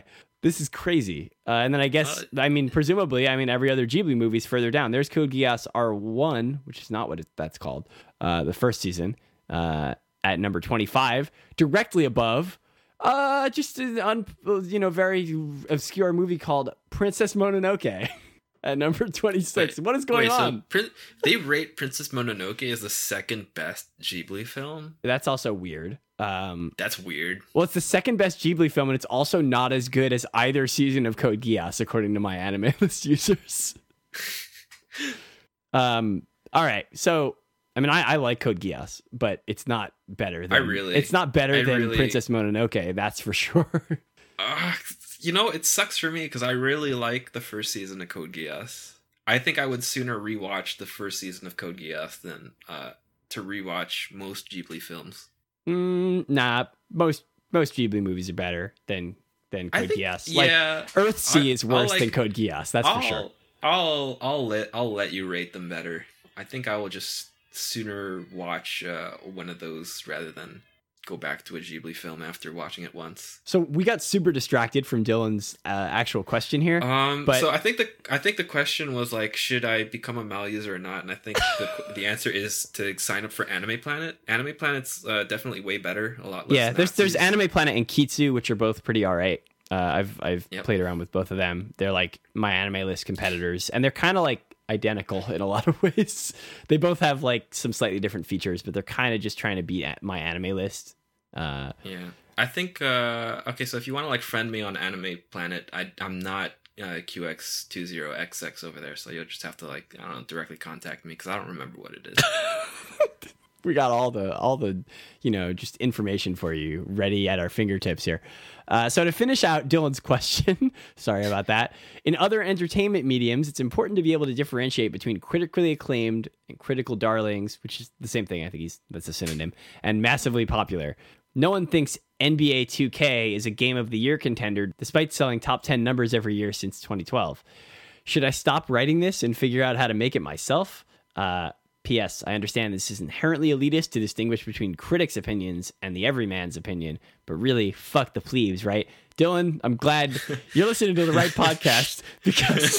S2: This is crazy. Uh, and then I guess,
S1: Uh,
S2: I mean, presumably, I mean, every other Ghibli movie's further down. There's Code Geass R one, which is not what it, that's called, uh, the first season, uh, at number twenty-five, directly above, uh, just an, un, you know, very obscure movie called Princess Mononoke at number twenty-six.
S1: Wait,
S2: what is going
S1: wait,
S2: on?
S1: So Prin- they rate Princess Mononoke as the second best Ghibli film?
S2: That's also weird. Um,
S1: That's weird.
S2: well, it's the second best Ghibli film, and it's also not as good as either season of Code Geass, according to my anime list users. um, all right, so I mean, I, I like Code Geass, but it's not better than
S1: I really-
S2: it's not better
S1: I
S2: than
S1: really-
S2: Princess Mononoke. That's for sure.
S1: Uh, you know, it sucks for me because I really like the first season of Code Geass. I think I would sooner rewatch the first season of Code Geass than uh, to rewatch most Ghibli films.
S2: mm, nah, most most Ghibli movies are better than than
S1: I
S2: Code
S1: think,
S2: Geass. Like
S1: yeah,
S2: Earthsea
S1: I-
S2: is
S1: I'll
S2: worse
S1: like-
S2: than Code Geass. That's
S1: I'll,
S2: for sure.
S1: I'll I'll let I'll let you rate them better. I think I will just sooner watch uh, one of those rather than go back to a Ghibli film after watching it once.
S2: So we got super distracted from Dylan's uh, actual question here.
S1: Um,
S2: But-
S1: so I think the I think the question was like, should I become a Mal user or not? And I think the the answer is to sign up for Anime Planet. Anime Planet's uh, definitely way better. A lot less.
S2: Yeah, there's there's
S1: Nazis.
S2: Anime Planet and Kitsu, which are both pretty alright. Uh, I've I've
S1: Yep.
S2: played around with both of them. They're like my anime list competitors, and they're kind of like identical in a lot of ways. They both have like some slightly different features, but they're kind of just trying to beat at my anime list. Uh,
S1: Yeah, I think. Uh, okay, so if you want to like friend me on Anime Planet, I I'm not uh, Q X two zero X X over there, so you'll just have to like I don't know directly contact me because I don't remember what it is.
S2: we got all the all the you know just information for you ready at our fingertips here. Uh, so to finish out Dylan's question, sorry about that. In other entertainment mediums, it's important to be able to differentiate between critically acclaimed and critical darlings, which is the same thing. I think he's that's a synonym, and massively popular. No one thinks N B A two K is a game of the year contender, despite selling top ten numbers every year since twenty twelve. Should I stop writing this and figure out how to make it myself? Uh, P S. I understand this is inherently elitist to distinguish between critics' opinions and the everyman's opinion, but really, fuck the plebes, right? Dylan, I'm glad you're listening to the right podcast because,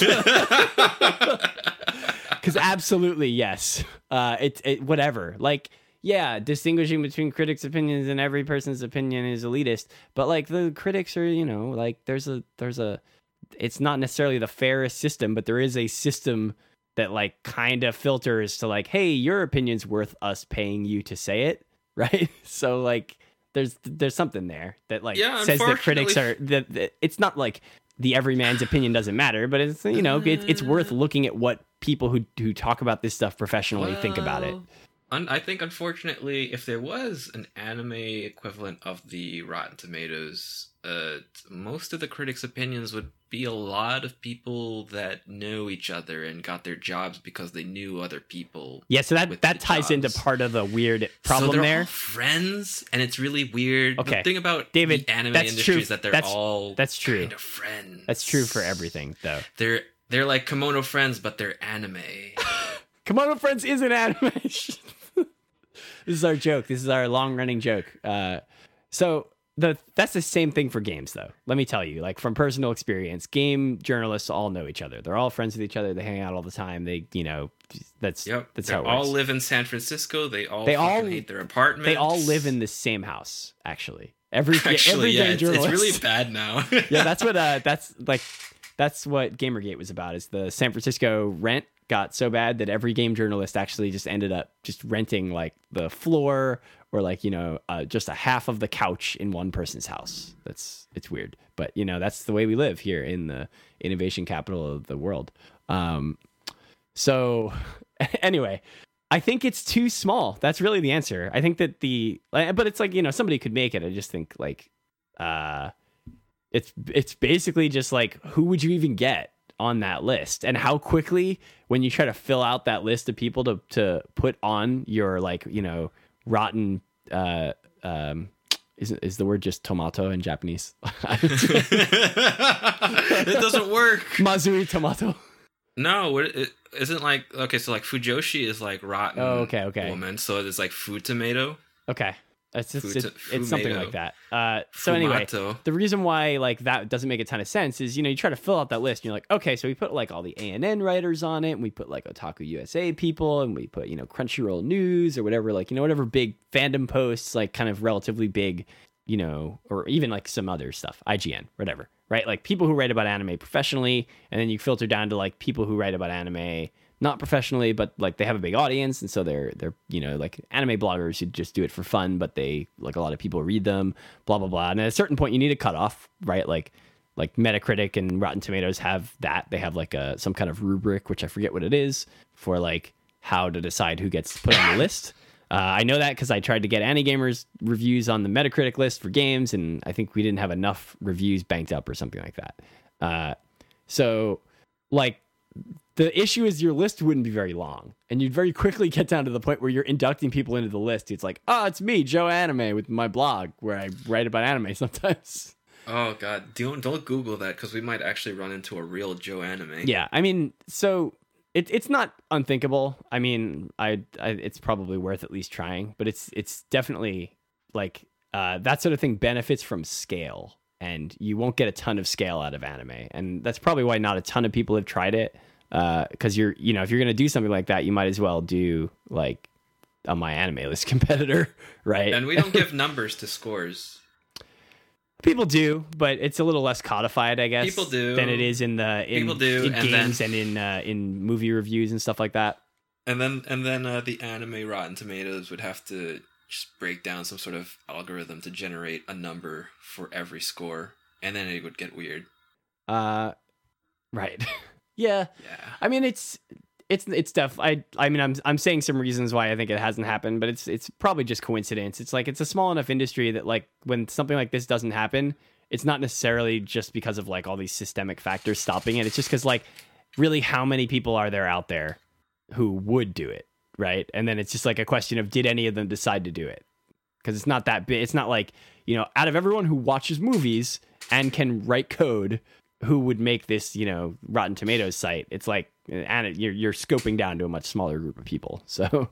S2: because absolutely yes. Uh, it, it whatever. Like, yeah, distinguishing between critics' opinions and every person's opinion is elitist, but like the critics are, you know, like there's a there's a. It's not necessarily the fairest system, but there is a system that like kind of filters to like, hey, your opinion's worth us paying you to say it, right? So like there's there's something there that like
S1: Yeah,
S2: says that critics are
S1: unfortunately-
S2: that, that it's not like the everyman's opinion doesn't matter, but it's you know it, it's worth looking at what people who who talk about this stuff professionally think about it.
S1: Well, un- I think unfortunately, if there was an anime equivalent of the Rotten Tomatoes, uh, most of the critics' opinions would be a lot of people that know each other and got their jobs because they knew other people.
S2: Yeah, so that
S1: with
S2: that
S1: the
S2: ties into
S1: jobs.
S2: part of the weird problem
S1: so they're
S2: there.
S1: all friends, and it's really weird.
S2: Okay.
S1: The thing about
S2: David,
S1: the anime
S2: that's
S1: industry
S2: true.
S1: is that they're
S2: That's-
S1: all
S2: that's true.
S1: kind of friends.
S2: That's true for everything, though.
S1: They're they're like kimono friends, but they're anime.
S2: Kimono Friends is an animation. This is our joke. This is our long running joke. Uh, so the that's the same thing for games, though. Let me tell you, like from personal experience, game journalists all know each other. They're all friends with each other. They hang out all the time. They, you know, that's
S1: Yep.
S2: that's
S1: they
S2: how it
S1: all
S2: works.
S1: live in San Francisco. They all
S2: They
S1: fucking
S2: all-
S1: hate their apartments.
S2: They all live in the same house. Actually, every
S1: Actually,
S2: every
S1: yeah,
S2: game
S1: it's, it's
S2: journalist.
S1: really bad now.
S2: Yeah, that's what uh, that's like. That's what Gamergate was about. Is the San Francisco rent got so bad that every game journalist actually just ended up just renting like the floor or like you know uh, just a half of the couch in one person's house. That's it's weird, but you know that's the way we live here in the innovation capital of the world. Um, so anyway. I think it's too small. That's really the answer. I think that the, but it's like, you know, somebody could make it. I just think like, uh, it's, it's basically just like, who would you even get on that list and how quickly when you try to fill out that list of people to, to put on your like, you know, rotten, uh, um, is, is the word just tomato in Japanese?
S1: It doesn't work.
S2: Mazui tomato.
S1: No, what it isn't like okay, so like Fujoshi is like rotten
S2: Oh, okay, okay.
S1: woman, so it's like food tomato.
S2: Okay. It's just,
S1: Futa-
S2: it's, it's something
S1: Fumeto.
S2: like that. Uh, so anyway,
S1: Fumato.
S2: the reason why like that doesn't make a ton of sense is, you know, you try to fill out that list and you're like, okay, so we put like all the A N N writers on it, and we put like Otaku U S A people, and we put, you know, Crunchyroll News or whatever, like, you know, whatever big fandom posts, like kind of relatively big, you know, or even like some other stuff, I G N, whatever, right? Like people who write about anime professionally, and then you filter down to like people who write about anime not professionally, but like they have a big audience, and so they're they're you know like anime bloggers who just do it for fun, but they like a lot of people read them, blah blah blah. And at a certain point, you need a cutoff, right? Like like Metacritic and Rotten Tomatoes have that. They have like a some kind of rubric, which I forget what it is, for like how to decide who gets put on the list. Uh, I know that because I tried to get Anigamers reviews on the Metacritic list for games, and I think we didn't have enough reviews banked up or something like that. Uh, so like. The issue is your list wouldn't be very long, and you'd very quickly get down to the point where you're inducting people into the list. It's like, oh, it's me, Joe Anime, with my blog where I write about anime sometimes.
S1: Oh god, don't don't Google that, because we might actually run into a real Joe Anime.
S2: Yeah, I mean, so it, it's not unthinkable. I mean, I, I it's probably worth at least trying, but it's it's definitely like uh, that sort of thing benefits from scale, and you won't get a ton of scale out of anime, and that's probably why not a ton of people have tried it. Because uh, you're, you know, if you're going to do something like that, you might as well do like a My Anime List competitor, right?
S1: And we don't give numbers to scores.
S2: People do, but it's a little less codified, I guess.
S1: People do.
S2: Than it is in the in,
S1: People do,
S2: in
S1: and
S2: games
S1: then,
S2: and in uh, in movie reviews and stuff like that.
S1: And then and then uh, the anime Rotten Tomatoes would have to just break down some sort of algorithm to generate a number for every score, and then it would get weird.
S2: Uh, right. Yeah.
S1: Yeah.
S2: I mean, it's it's it's def. I I mean, I'm I'm saying some reasons why I think it hasn't happened, but it's it's probably just coincidence. It's like it's a small enough industry that like when something like this doesn't happen, it's not necessarily just because of like all these systemic factors stopping it. It's just because like really how many people are there out there who would do it, right? And then it's just like a question of did any of them decide to do it? Because it's not that big. It's not like, you know, out of everyone who watches movies and can write code, who would make this, you know, Rotten Tomatoes site. It's like, and you're you're scoping down to a much smaller group of people. So,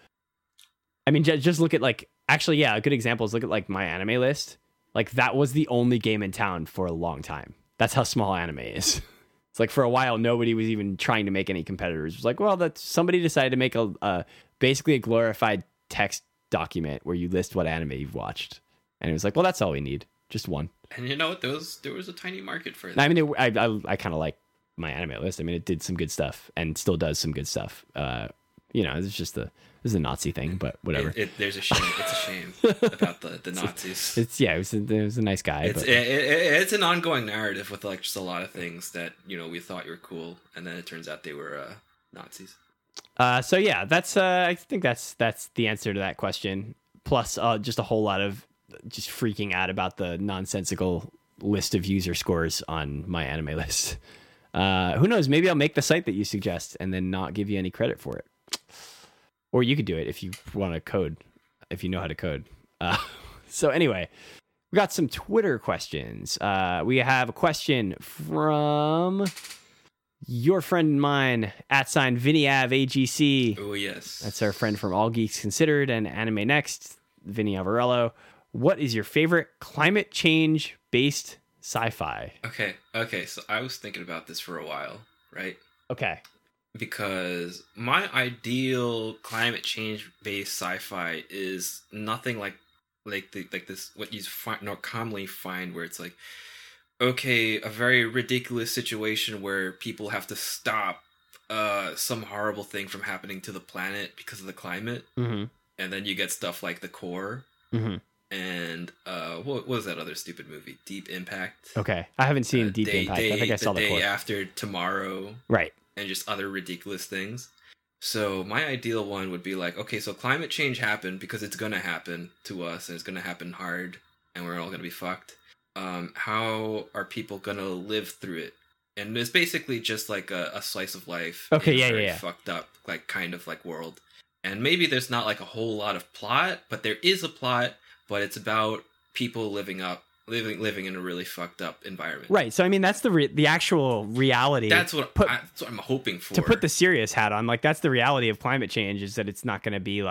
S2: I mean, just, just look at like, actually, yeah, a good example is look at like My Anime List. Like that was the only game in town for a long time. That's how small anime is. It's like for a while, nobody was even trying to make any competitors. It was like, well, that somebody decided to make a, a basically a glorified text document where you list what anime you've watched. And it was like, well, that's all we need. Just one.
S1: And you know what? There was there was a tiny market for it.
S2: I mean, it, I I, I kind of like My Anime List. I mean, it did some good stuff and still does some good stuff. Uh, you know, it's just the this is a Nazi thing, but whatever.
S1: It, it, there's a shame. It's a shame about the, the Nazis.
S2: It's yeah, it was a, it was a nice guy.
S1: It's
S2: but...
S1: it, it, it's an ongoing narrative with like just a lot of things that you know we thought were cool, and then it turns out they were uh, Nazis.
S2: Uh, so yeah, that's uh, I think that's that's the answer to that question. Plus, uh, just a whole lot of just freaking out about the nonsensical list of user scores on My Anime List. Uh, who knows? Maybe I'll make the site that you suggest and then not give you any credit for it. Or you could do it if you want to code, if you know how to code. Uh, so anyway, we got some Twitter questions. Uh, we have a question from your friend and mine, at sign VinnyAv A G C.
S1: Oh yes,
S2: that's our friend from All Geeks Considered and Anime Next, Vinny Avarello. What is your favorite climate change based sci-fi?
S1: Okay, okay. So I was thinking about this for a while, right?
S2: Okay.
S1: Because my ideal climate change based sci-fi is nothing like like the like this what you find not commonly find where it's like, okay, a very ridiculous situation where people have to stop uh some horrible thing from happening to the planet because of the climate,
S2: mm-hmm.
S1: and then you get stuff like The Core.
S2: Mm-hmm.
S1: And uh, what, what was that other stupid movie? Deep Impact.
S2: Okay, I haven't seen
S1: uh,
S2: Deep
S1: day,
S2: Impact.
S1: Day,
S2: I think I saw
S1: the
S2: the
S1: day
S2: Core.
S1: after tomorrow.
S2: Right.
S1: And just other ridiculous things. So my ideal one would be like, okay, so climate change happened because it's gonna happen to us, and it's gonna happen hard, and we're all gonna be fucked. Um, how are people gonna live through it? And it's basically just like a, a slice of life.
S2: Okay,
S1: in a
S2: yeah,
S1: very
S2: yeah, yeah.
S1: Fucked up, like kind of like world. And maybe there's not like a whole lot of plot, but there is a plot. But it's about people living up, living, living in a really fucked up environment.
S2: Right. So I mean, that's the re- the actual reality.
S1: That's what,
S2: put,
S1: I, that's what I'm hoping for.
S2: To put the serious hat on, like that's the reality of climate change is that it's not going to be like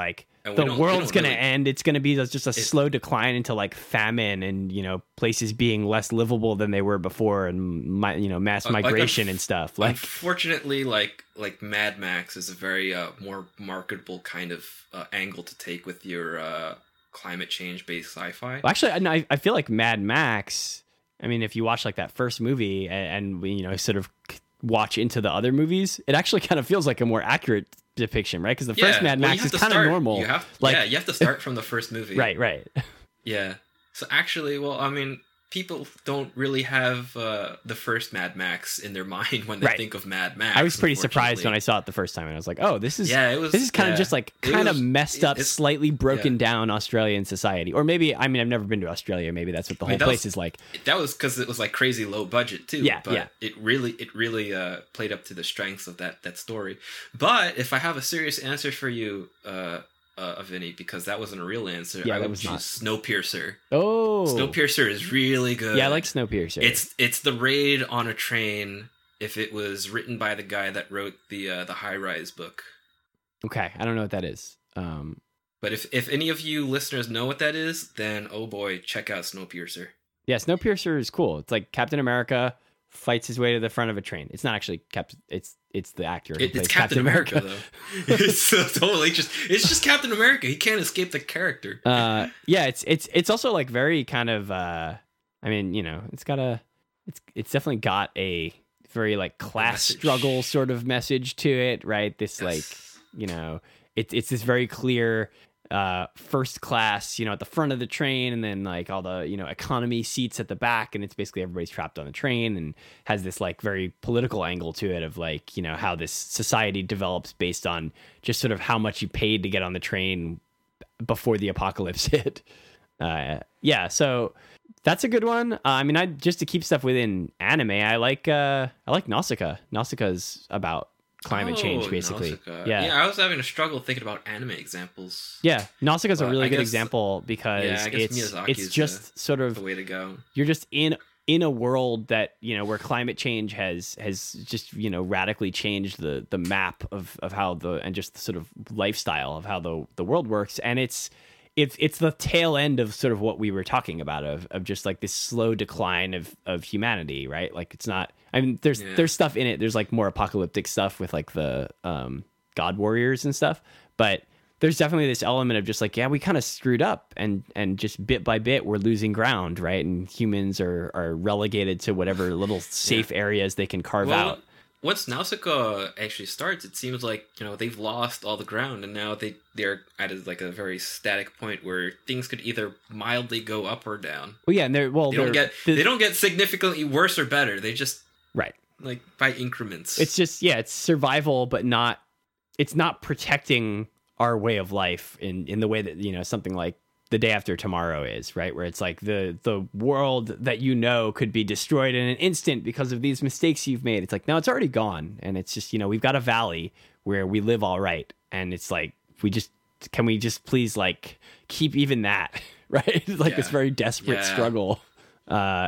S1: And we
S2: the
S1: don't- we
S2: world's
S1: don't
S2: going to
S1: really-
S2: end. It's going to be just a slow decline into like famine and, you know, places being less livable than they were before, and my, you know, mass
S1: Uh, like,
S2: migration
S1: unf-
S2: and stuff. Like,
S1: Unfortunately, like like Mad Max is a very uh, more marketable kind of uh, angle to take with your uh, climate change based sci-fi.
S2: well, actually, I, I feel like Mad Max. I mean, if you watch like that first movie and, and you know, sort of watch into the other movies, it actually kind of feels like a more accurate depiction, right? Because the first Mad
S1: well,
S2: Max
S1: you have
S2: is
S1: to
S2: kind of
S1: start-
S2: normal.
S1: You have,
S2: like,
S1: yeah, you have to start from the first movie.
S2: right, right.
S1: Yeah. So actually, well, I mean, people don't really have uh, the first Mad Max in their mind when they
S2: Right.
S1: think of Mad Max.
S2: I was pretty surprised
S1: unfortunately.
S2: when I saw it the first time, and I was like, "Oh, this is
S1: Yeah, it was-
S2: this is kind
S1: yeah.
S2: of just like
S1: It
S2: kind of
S1: was-
S2: messed up,
S1: it's-
S2: slightly broken
S1: yeah.
S2: down Australian society." Or maybe, I mean, I've never been to Australia. Maybe that's what the
S1: I mean,
S2: whole
S1: that
S2: place
S1: was-
S2: is like.
S1: That was because it was like crazy low budget too.
S2: Yeah,
S1: but
S2: yeah.
S1: It really, it really uh, played up to the strengths of that that story. But if I have a serious answer for you, uh, uh, Vinny, because that wasn't a real answer,
S2: Yeah,
S1: I
S2: that
S1: would
S2: was
S1: choose
S2: not.
S1: Snowpiercer.
S2: Oh,
S1: Snowpiercer is really good.
S2: yeah, I like Snowpiercer.
S1: It's it's the raid on a train. If it was written by the guy that wrote the uh, the High Rise book.
S2: okay. I don't know what that is. Um,
S1: But if if any of you listeners know what that is, then oh boy, check out Snowpiercer.
S2: yeah, Snowpiercer is cool. It's like Captain America fights his way to the front of a train. It's not actually Captain. It's it's the actor who
S1: It,
S2: plays
S1: it's Captain, America, though. It's so totally just it's just Captain America. He can't escape the character.
S2: uh, yeah, it's it's it's also like very kind of. Uh, I mean, you know, it's got a. It's it's definitely got a very like class
S1: message.
S2: struggle sort of message to it, right? This like
S1: Yes.
S2: you know, it's it's this very clear uh first class, you know, at the front of the train, and then like all the, you know, economy seats at the back, and it's basically everybody's trapped on the train, and has this like very political angle to it of like, you know, how this society develops based on just sort of how much you paid to get on the train before the apocalypse hit. Uh yeah, so that's a good one. Uh, I mean, I just to keep stuff within anime, I like uh I like Nausicaa. Nausicaa's about climate change,
S1: Oh,
S2: basically.
S1: Nausicaa.
S2: Yeah.
S1: yeah. I was having a struggle thinking about anime examples.
S2: Yeah, Nausicaa's a
S1: But
S2: really
S1: I
S2: good
S1: guess-
S2: example because
S1: yeah, I guess
S2: it's
S1: Miyazaki
S2: it's
S1: is
S2: just sort of
S1: The way to go.
S2: you're just in in a world that, you know, where climate change has has just, you know, radically changed the the map of of how the and just the sort of lifestyle of how the the world works, and it's it's it's the tail end of sort of what we were talking about of of just like this slow decline of of humanity, right? Like it's not. I mean, there's
S1: Yeah.
S2: there's stuff in it. There's like more apocalyptic stuff with like the um, god warriors and stuff, but there's definitely this element of just like, yeah, we kind of screwed up, and and just bit by bit we're losing ground, right? And humans are are relegated to whatever little safe areas they can carve
S1: Well,
S2: out.
S1: once Nausicaa actually starts, it seems like, you know, they've lost all the ground, and now they they're at a, like a very static point where things could either mildly go up or down.
S2: Well, yeah, and they're well,
S1: They don't
S2: they're,
S1: get
S2: the-
S1: they don't get significantly worse or better. They just
S2: right.
S1: like by increments.
S2: It's just, yeah, it's survival, but not. It's not protecting our way of life in in the way that, you know, something like The Day After Tomorrow is, right? Where it's like the the world that you know could be destroyed in an instant because of these mistakes you've made. It's like, no, it's already gone, and it's just, you know, we've got a valley where we live all right, and it's like we just can we just please like keep even that, right? Like this
S1: Yeah.
S2: very desperate
S1: Yeah.
S2: struggle, uh,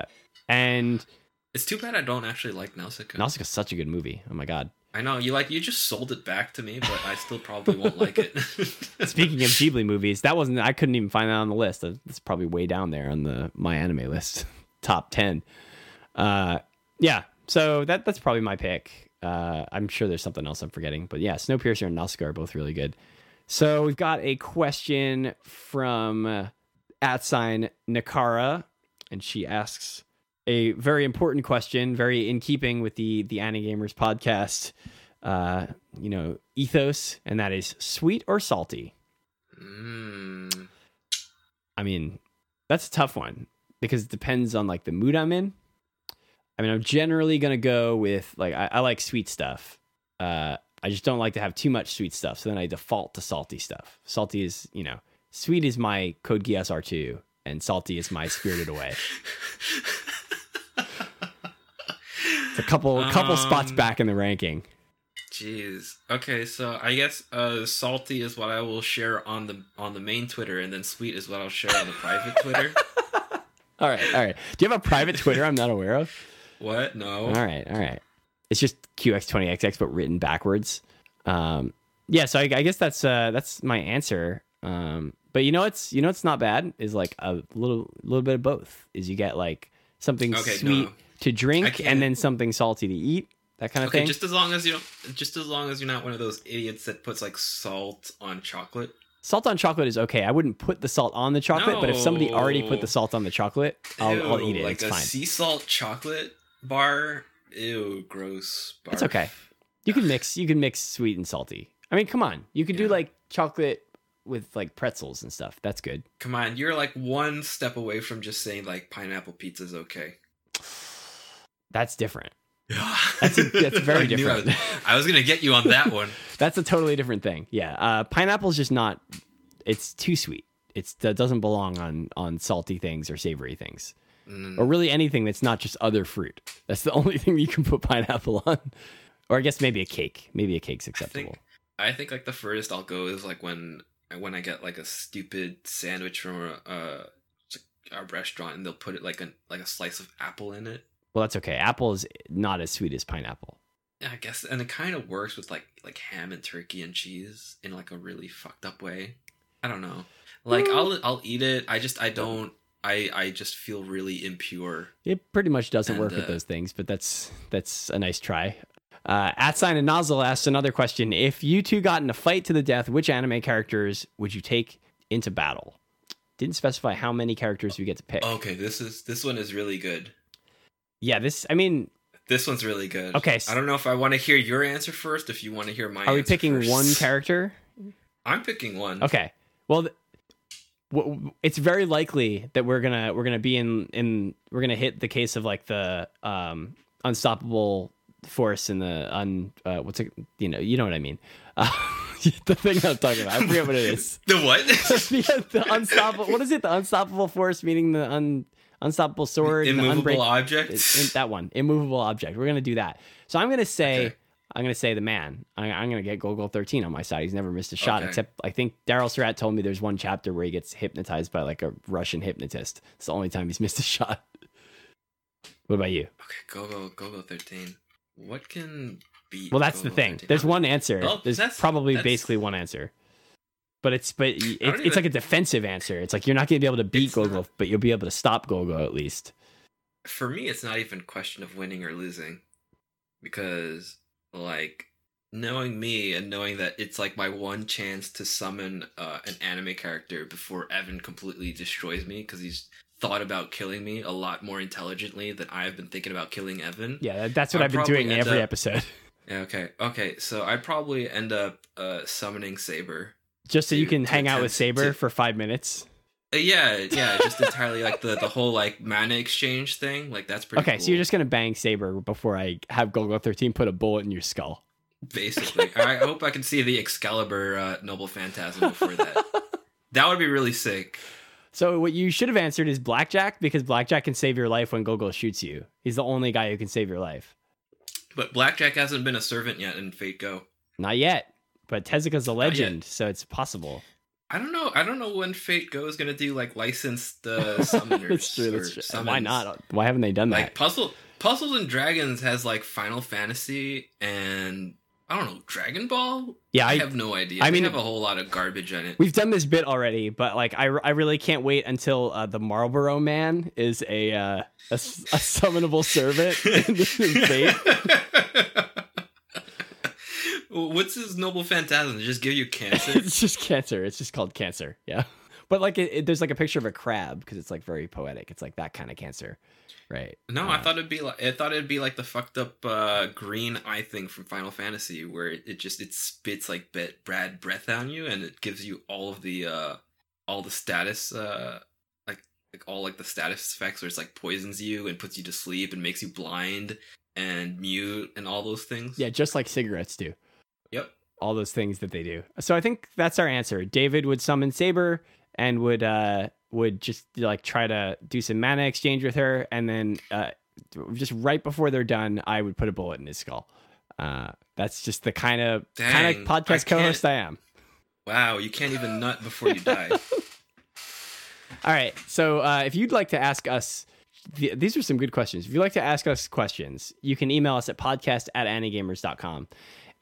S2: and
S1: It's too bad I don't actually like Nausicaa.
S2: Nausicaa's such a good movie. Oh my god.
S1: I know you like you just sold it back to me, but I still probably won't like it.
S2: Speaking of Ghibli movies, that wasn't. I couldn't even find that on the list. It's probably way down there on the my anime list, top ten. Uh, yeah. So that that's probably my pick. Uh, I'm sure there's something else I'm forgetting, but yeah, Snowpiercer and Nausicaa are both really good. So we've got a question from uh, at sign Nakara, and she asks a very important question, very in keeping with the the Anigamers podcast, uh, you know, ethos, and that is sweet or salty.
S1: mm.
S2: I mean, that's a tough one because it depends on like the mood I'm in. I mean, I'm generally gonna go with like I, I like sweet stuff. Uh, I just don't like to have too much sweet stuff, so then I default to salty stuff. Salty is, you know, sweet is my Code Geass R two, and salty is my Spirited Away. It's a couple couple spots
S1: Um,
S2: back in the ranking.
S1: Jeez. Okay, so I guess uh, salty is what I will share on the on the main Twitter, and then sweet is what I'll share on the private Twitter.
S2: All right, all right. Do you have a private Twitter I'm not aware of?
S1: What? No.
S2: All right, all right. It's just Q X twenty X X, but written backwards. Um, yeah, so I, I guess that's uh, that's my answer. Um, but you know what's you know what's not bad is like a little little bit of both. Is you get like something
S1: Okay,
S2: sweet
S1: no.
S2: to
S1: I
S2: drink
S1: can't-
S2: and then something salty to eat. That kind of
S1: Okay,
S2: thing.
S1: just as long as you don't, just as long as you're not one of those idiots that puts like salt on chocolate.
S2: Salt on chocolate is okay. I wouldn't put the salt on the chocolate, but if somebody already put the
S1: No.
S2: salt on the chocolate, I'll, I'll
S1: Ew,
S2: eat it.
S1: Like
S2: It's
S1: a
S2: fine.
S1: sea salt chocolate bar. Ew, gross.
S2: It's
S1: Barf.
S2: okay. You can mix. You can mix sweet and salty. I mean, come on. You could do
S1: Yeah.
S2: like chocolate with like pretzels and stuff. That's good.
S1: Come on, you're like one step away from just saying like pineapple pizza's okay.
S2: That's different. That's a- that's very
S1: I knew I
S2: different.
S1: was, I was gonna get you on that one.
S2: That's a totally different thing. Yeah. Uh, pineapple's just not. It's too sweet. It's that doesn't belong on on salty things or savory things,
S1: Mm,
S2: or really anything that's not just other fruit. That's the only thing you can put pineapple on. Or I guess maybe a cake. Maybe a cake's
S1: I
S2: acceptable.
S1: think I think like the furthest I'll go is like when when I get like a stupid sandwich from a, a, a restaurant and they'll put it like a like a slice of apple in it.
S2: Well, that's okay. Apple is not as sweet as pineapple.
S1: Yeah, I guess, and it kind of works with like like ham and turkey and cheese in like a really fucked up way. I don't know. Like I'll I'll eat it. I just I don't. I I just feel really impure.
S2: It pretty much doesn't
S1: And,
S2: work with
S1: uh,
S2: those things, but that's that's a nice try. Uh, at sign and nozzle asks another question: if you two got in a fight to the death, which anime characters would you take into battle? Didn't specify how many characters we get to pick.
S1: Okay, this is this one is really good.
S2: Yeah, this. I mean,
S1: This one's really good.
S2: Okay, s-
S1: I don't know if I want to hear your answer first. If you want to hear my,
S2: are we
S1: answer
S2: picking
S1: first.
S2: one character?
S1: I'm picking one.
S2: Okay. Well, th- w- w- it's very likely that we're gonna we're gonna be in in we're gonna hit the case of like the um unstoppable force and the un uh, what's it you know you know what I mean. Uh, the thing I'm talking about. I forget what it is.
S1: The what?
S2: the, the unstoppable. What is it? The unstoppable force, meaning the un, unstoppable sword, and the
S1: Immovable
S2: unbreak-
S1: object.
S2: It's- in- that one, immovable object. We're gonna do that. So I'm gonna say,
S1: Okay.
S2: I'm gonna say the man. I, I'm gonna get Gogol thirteen on my side. He's never missed a shot,
S1: Okay.
S2: except I think Daryl Surratt told me there's one chapter where he gets hypnotized by like a Russian hypnotist. It's the only time he's missed a shot. What about you?
S1: Okay, go go go go thirteen. What can beat?
S2: Well, that's the
S1: Go-Go
S2: thing.
S1: thirteen?
S2: There's one answer.
S1: Well,
S2: There's
S1: that's-
S2: probably
S1: that's-
S2: basically one answer. But it's but it,
S1: don't
S2: it's
S1: even-
S2: like a defensive answer. It's like you're not gonna be able to beat
S1: It's
S2: Gogo,
S1: not-
S2: but you'll be able to stop Gogo at least.
S1: For me, it's not even a question of winning or losing, because like knowing me and knowing that it's like my one chance to summon uh, an anime character before Evan completely destroys me because he's thought about killing me a lot more intelligently than I've been thinking about killing Evan.
S2: Yeah, that- that's what
S1: I'd
S2: I've been
S1: probably
S2: doing
S1: end
S2: every
S1: up-
S2: episode.
S1: Yeah, okay, okay. So I'd probably end up uh, summoning Saber.
S2: Just so you
S1: to-
S2: can
S1: to
S2: hang out with
S1: attempt
S2: Saber
S1: to-
S2: for five minutes.
S1: Uh, yeah, yeah, just entirely like the the whole like mana exchange thing. Like that's pretty.
S2: Okay,
S1: cool.
S2: so you're just gonna bang Saber before I have Gogo thirteen put a bullet in your skull.
S1: Basically, I hope I can see the Excalibur uh, Noble Phantasm before that. That would be really sick.
S2: So what you should have answered is Blackjack, because Blackjack can save your life when Gogo shoots you. He's the only guy who can save your life.
S1: But Blackjack hasn't been a servant yet in Fate Go.
S2: Not yet, but Tezuka's a
S1: yet.
S2: legend, so it's possible.
S1: I don't know. I don't know when Fate Go is gonna do like licensed uh, summoners.
S2: That's true.
S1: or
S2: That's true.
S1: summons.
S2: Why not? Why haven't they done that?
S1: Like Puzzle Puzzles and Dragons has like Final Fantasy and I don't know Dragon Ball.
S2: Yeah,
S1: I,
S2: I-
S1: have no idea.
S2: I
S1: I
S2: mean-
S1: mean, have a whole lot of garbage in it.
S2: We've done this bit already, but like I, I really can't wait until uh, the Marlboro Man is a uh, a, s- a summonable servant in Fate.
S1: What's his Noble Phantasm? Just give you cancer?
S2: It's just cancer. It's just called cancer. Yeah, but like it, it- there's like a picture of a crab because it's like very poetic. It's like that kind of cancer, right?
S1: No,
S2: Uh,
S1: I thought it'd be like I thought it'd be like the fucked up uh, green eye thing from Final Fantasy, where it, it just it spits like bit bad breath on you, and it gives you all of the uh, all the status uh, like like all like the status effects, where it's like poisons you and puts you to sleep and makes you blind and mute and all those things.
S2: Yeah, just like cigarettes do.
S1: Yep.
S2: All those things that they do. So I think that's our answer. David would summon Saber and would uh would just like try to do some mana exchange with her, and then uh just right before they're done, I would put a bullet in his skull. Uh that's just the kind of kind
S1: Dang,
S2: of podcast
S1: I
S2: co-host
S1: can't-
S2: I am.
S1: Wow, you can't even nut before you die.
S2: All right. So uh, if you'd like to ask us, th- these are some good questions. If you'd like to ask us questions, you can email us at podcast at animegamers dot com.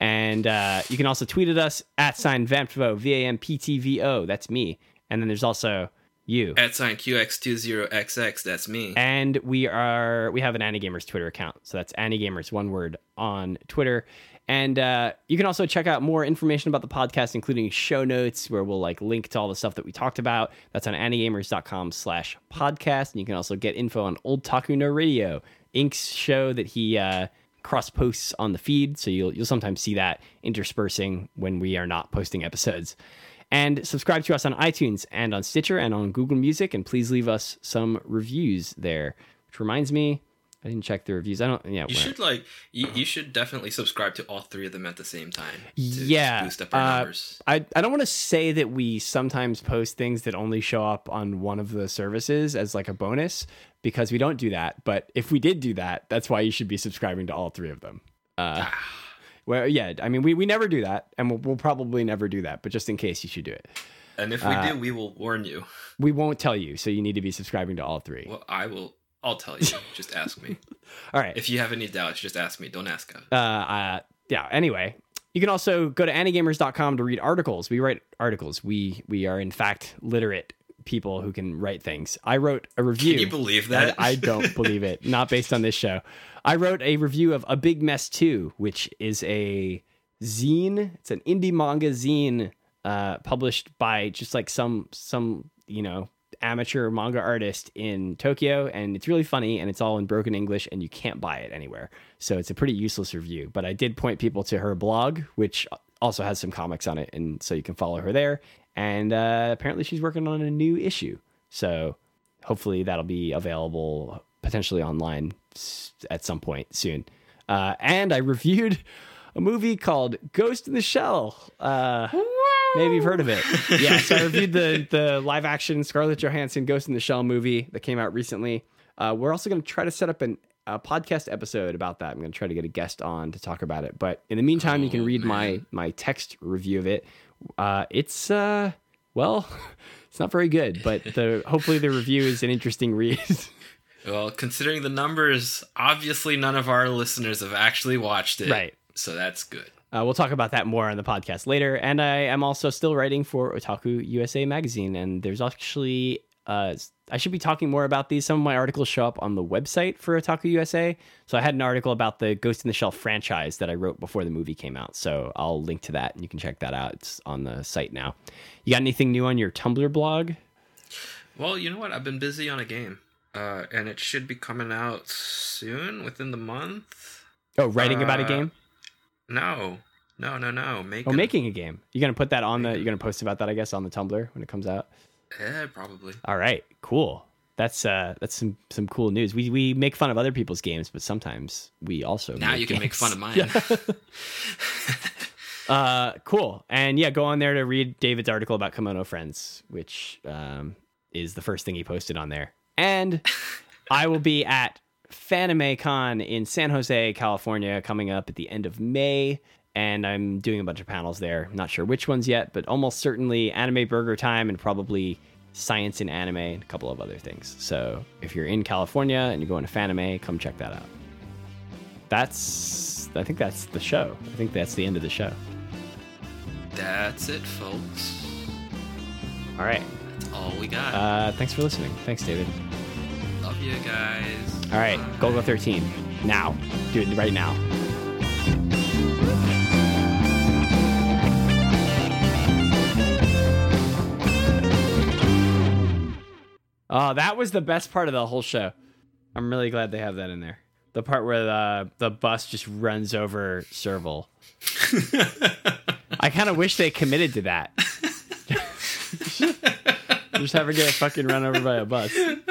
S2: And uh, you can also tweet at us at sign Vamptvo, V A M P T V O. That's me. And then there's also you.
S1: At sign Q X two zero X X. That's me.
S2: And we are we have an Anigamers Twitter account. So that's Anigamers, one word, on Twitter. And uh, you can also check out more information about the podcast, including show notes, where we'll like link to all the stuff that we talked about. That's on anigamers.com slash podcast. And you can also get info on Old Taku No Radio, Ink's show that he uh, cross posts on the feed. So you'll you'll sometimes see that interspersing when we are not posting episodes. And subscribe to us on iTunes and on Stitcher and on Google Music. And please leave us some reviews there. Which reminds me, I didn't check the reviews. I don't. Yeah,
S1: you should like. You, you should definitely subscribe to all three of them at the same time. To
S2: yeah,
S1: boost up our
S2: uh,
S1: numbers.
S2: I I don't want to say that we sometimes post things that only show up on one of the services as like a bonus, because we don't do that. But if we did do that, that's why you should be subscribing to all three of them. Uh, well, yeah. I mean, we, we never do that, and we'll, we'll probably never do that. But just in case, you should do it.
S1: And if we
S2: uh,
S1: do, we will warn you.
S2: We won't tell you, so you need to be subscribing to all three.
S1: Well, I will. I'll tell you. Just ask me.
S2: All right.
S1: If you have any doubts, just ask me. Don't ask us.
S2: Uh, uh, yeah. Anyway, you can also go to anigamers dot com to read articles. We write articles. We we are in fact literate people who can write things. I wrote a review.
S1: Can you believe that?
S2: I don't believe it. Not based on this show. I wrote a review of A Big Mess two, which is a zine. It's an indie manga zine uh, published by just like some some you know. amateur manga artist in Tokyo, and it's really funny, and it's all in broken English, and you can't buy it anywhere. So it's a pretty useless review, but I did point people to her blog, which also has some comics on it, and so you can follow her there. And uh, apparently she's working on a new issue, so hopefully that'll be available potentially online at some point soon. Uh, and I reviewed a movie called Ghost in the Shell. Uh, maybe you've heard of it. Yeah, so I reviewed the the live action Scarlett Johansson Ghost in the Shell movie that came out recently. Uh, we're also going to try to set up an, a podcast episode about that. I'm going to try to get a guest on to talk about it. But in the meantime, oh, you can read man. my my text review of it. Uh, it's uh, well, it's not very good, but the hopefully the review is an interesting read.
S1: Well, considering the numbers, obviously none of our listeners have actually watched it.
S2: Right.
S1: So that's good.
S2: Uh, we'll talk about that more on the podcast later. And I am also still writing for Otaku U S A magazine. And there's actually, uh, I should be talking more about these. Some of my articles show up on the website for Otaku U S A. So I had an article about the Ghost in the Shell franchise that I wrote before the movie came out. So I'll link to that and you can check that out. It's on the site now. You got anything new on your Tumblr blog?
S1: Well, you know what? I've been busy on a game. Uh, and it should be coming out soon, within the month.
S2: Oh, writing uh, about a game?
S1: No, no, no, no. Making...
S2: Oh, making a game. You're gonna put that on the. You're gonna post about that, I guess, on the Tumblr when it comes out.
S1: Yeah, probably.
S2: All right, cool. That's uh, that's some some cool news. We we make fun of other people's games, but sometimes we also
S1: now
S2: make
S1: you can
S2: games.
S1: make fun of mine.
S2: Yeah. uh, cool. And yeah, go on there to read David's article about Kimono Friends, which um is the first thing he posted on there. And I will be at FanimeCon in San Jose, California, coming up at the end of May. And I'm doing a bunch of panels there. Not sure which ones yet, but almost certainly Anime Burger Time and probably Science in Anime and a couple of other things. So if you're in California and you're going to Fanime, come check that out. That's, I think that's the show. I think that's the end of the show.
S1: That's it, folks.
S2: All right.
S1: That's all we got.
S2: Uh, thanks for listening. Thanks, David.
S1: Love you guys.
S2: All right. Golgo thirteen. Now. Do it right now. Oh, that was the best part of the whole show. I'm really glad they have that in there. The part where the the bus just runs over Serval. I kind of wish they committed to that. Just have her get fucking run over by a bus.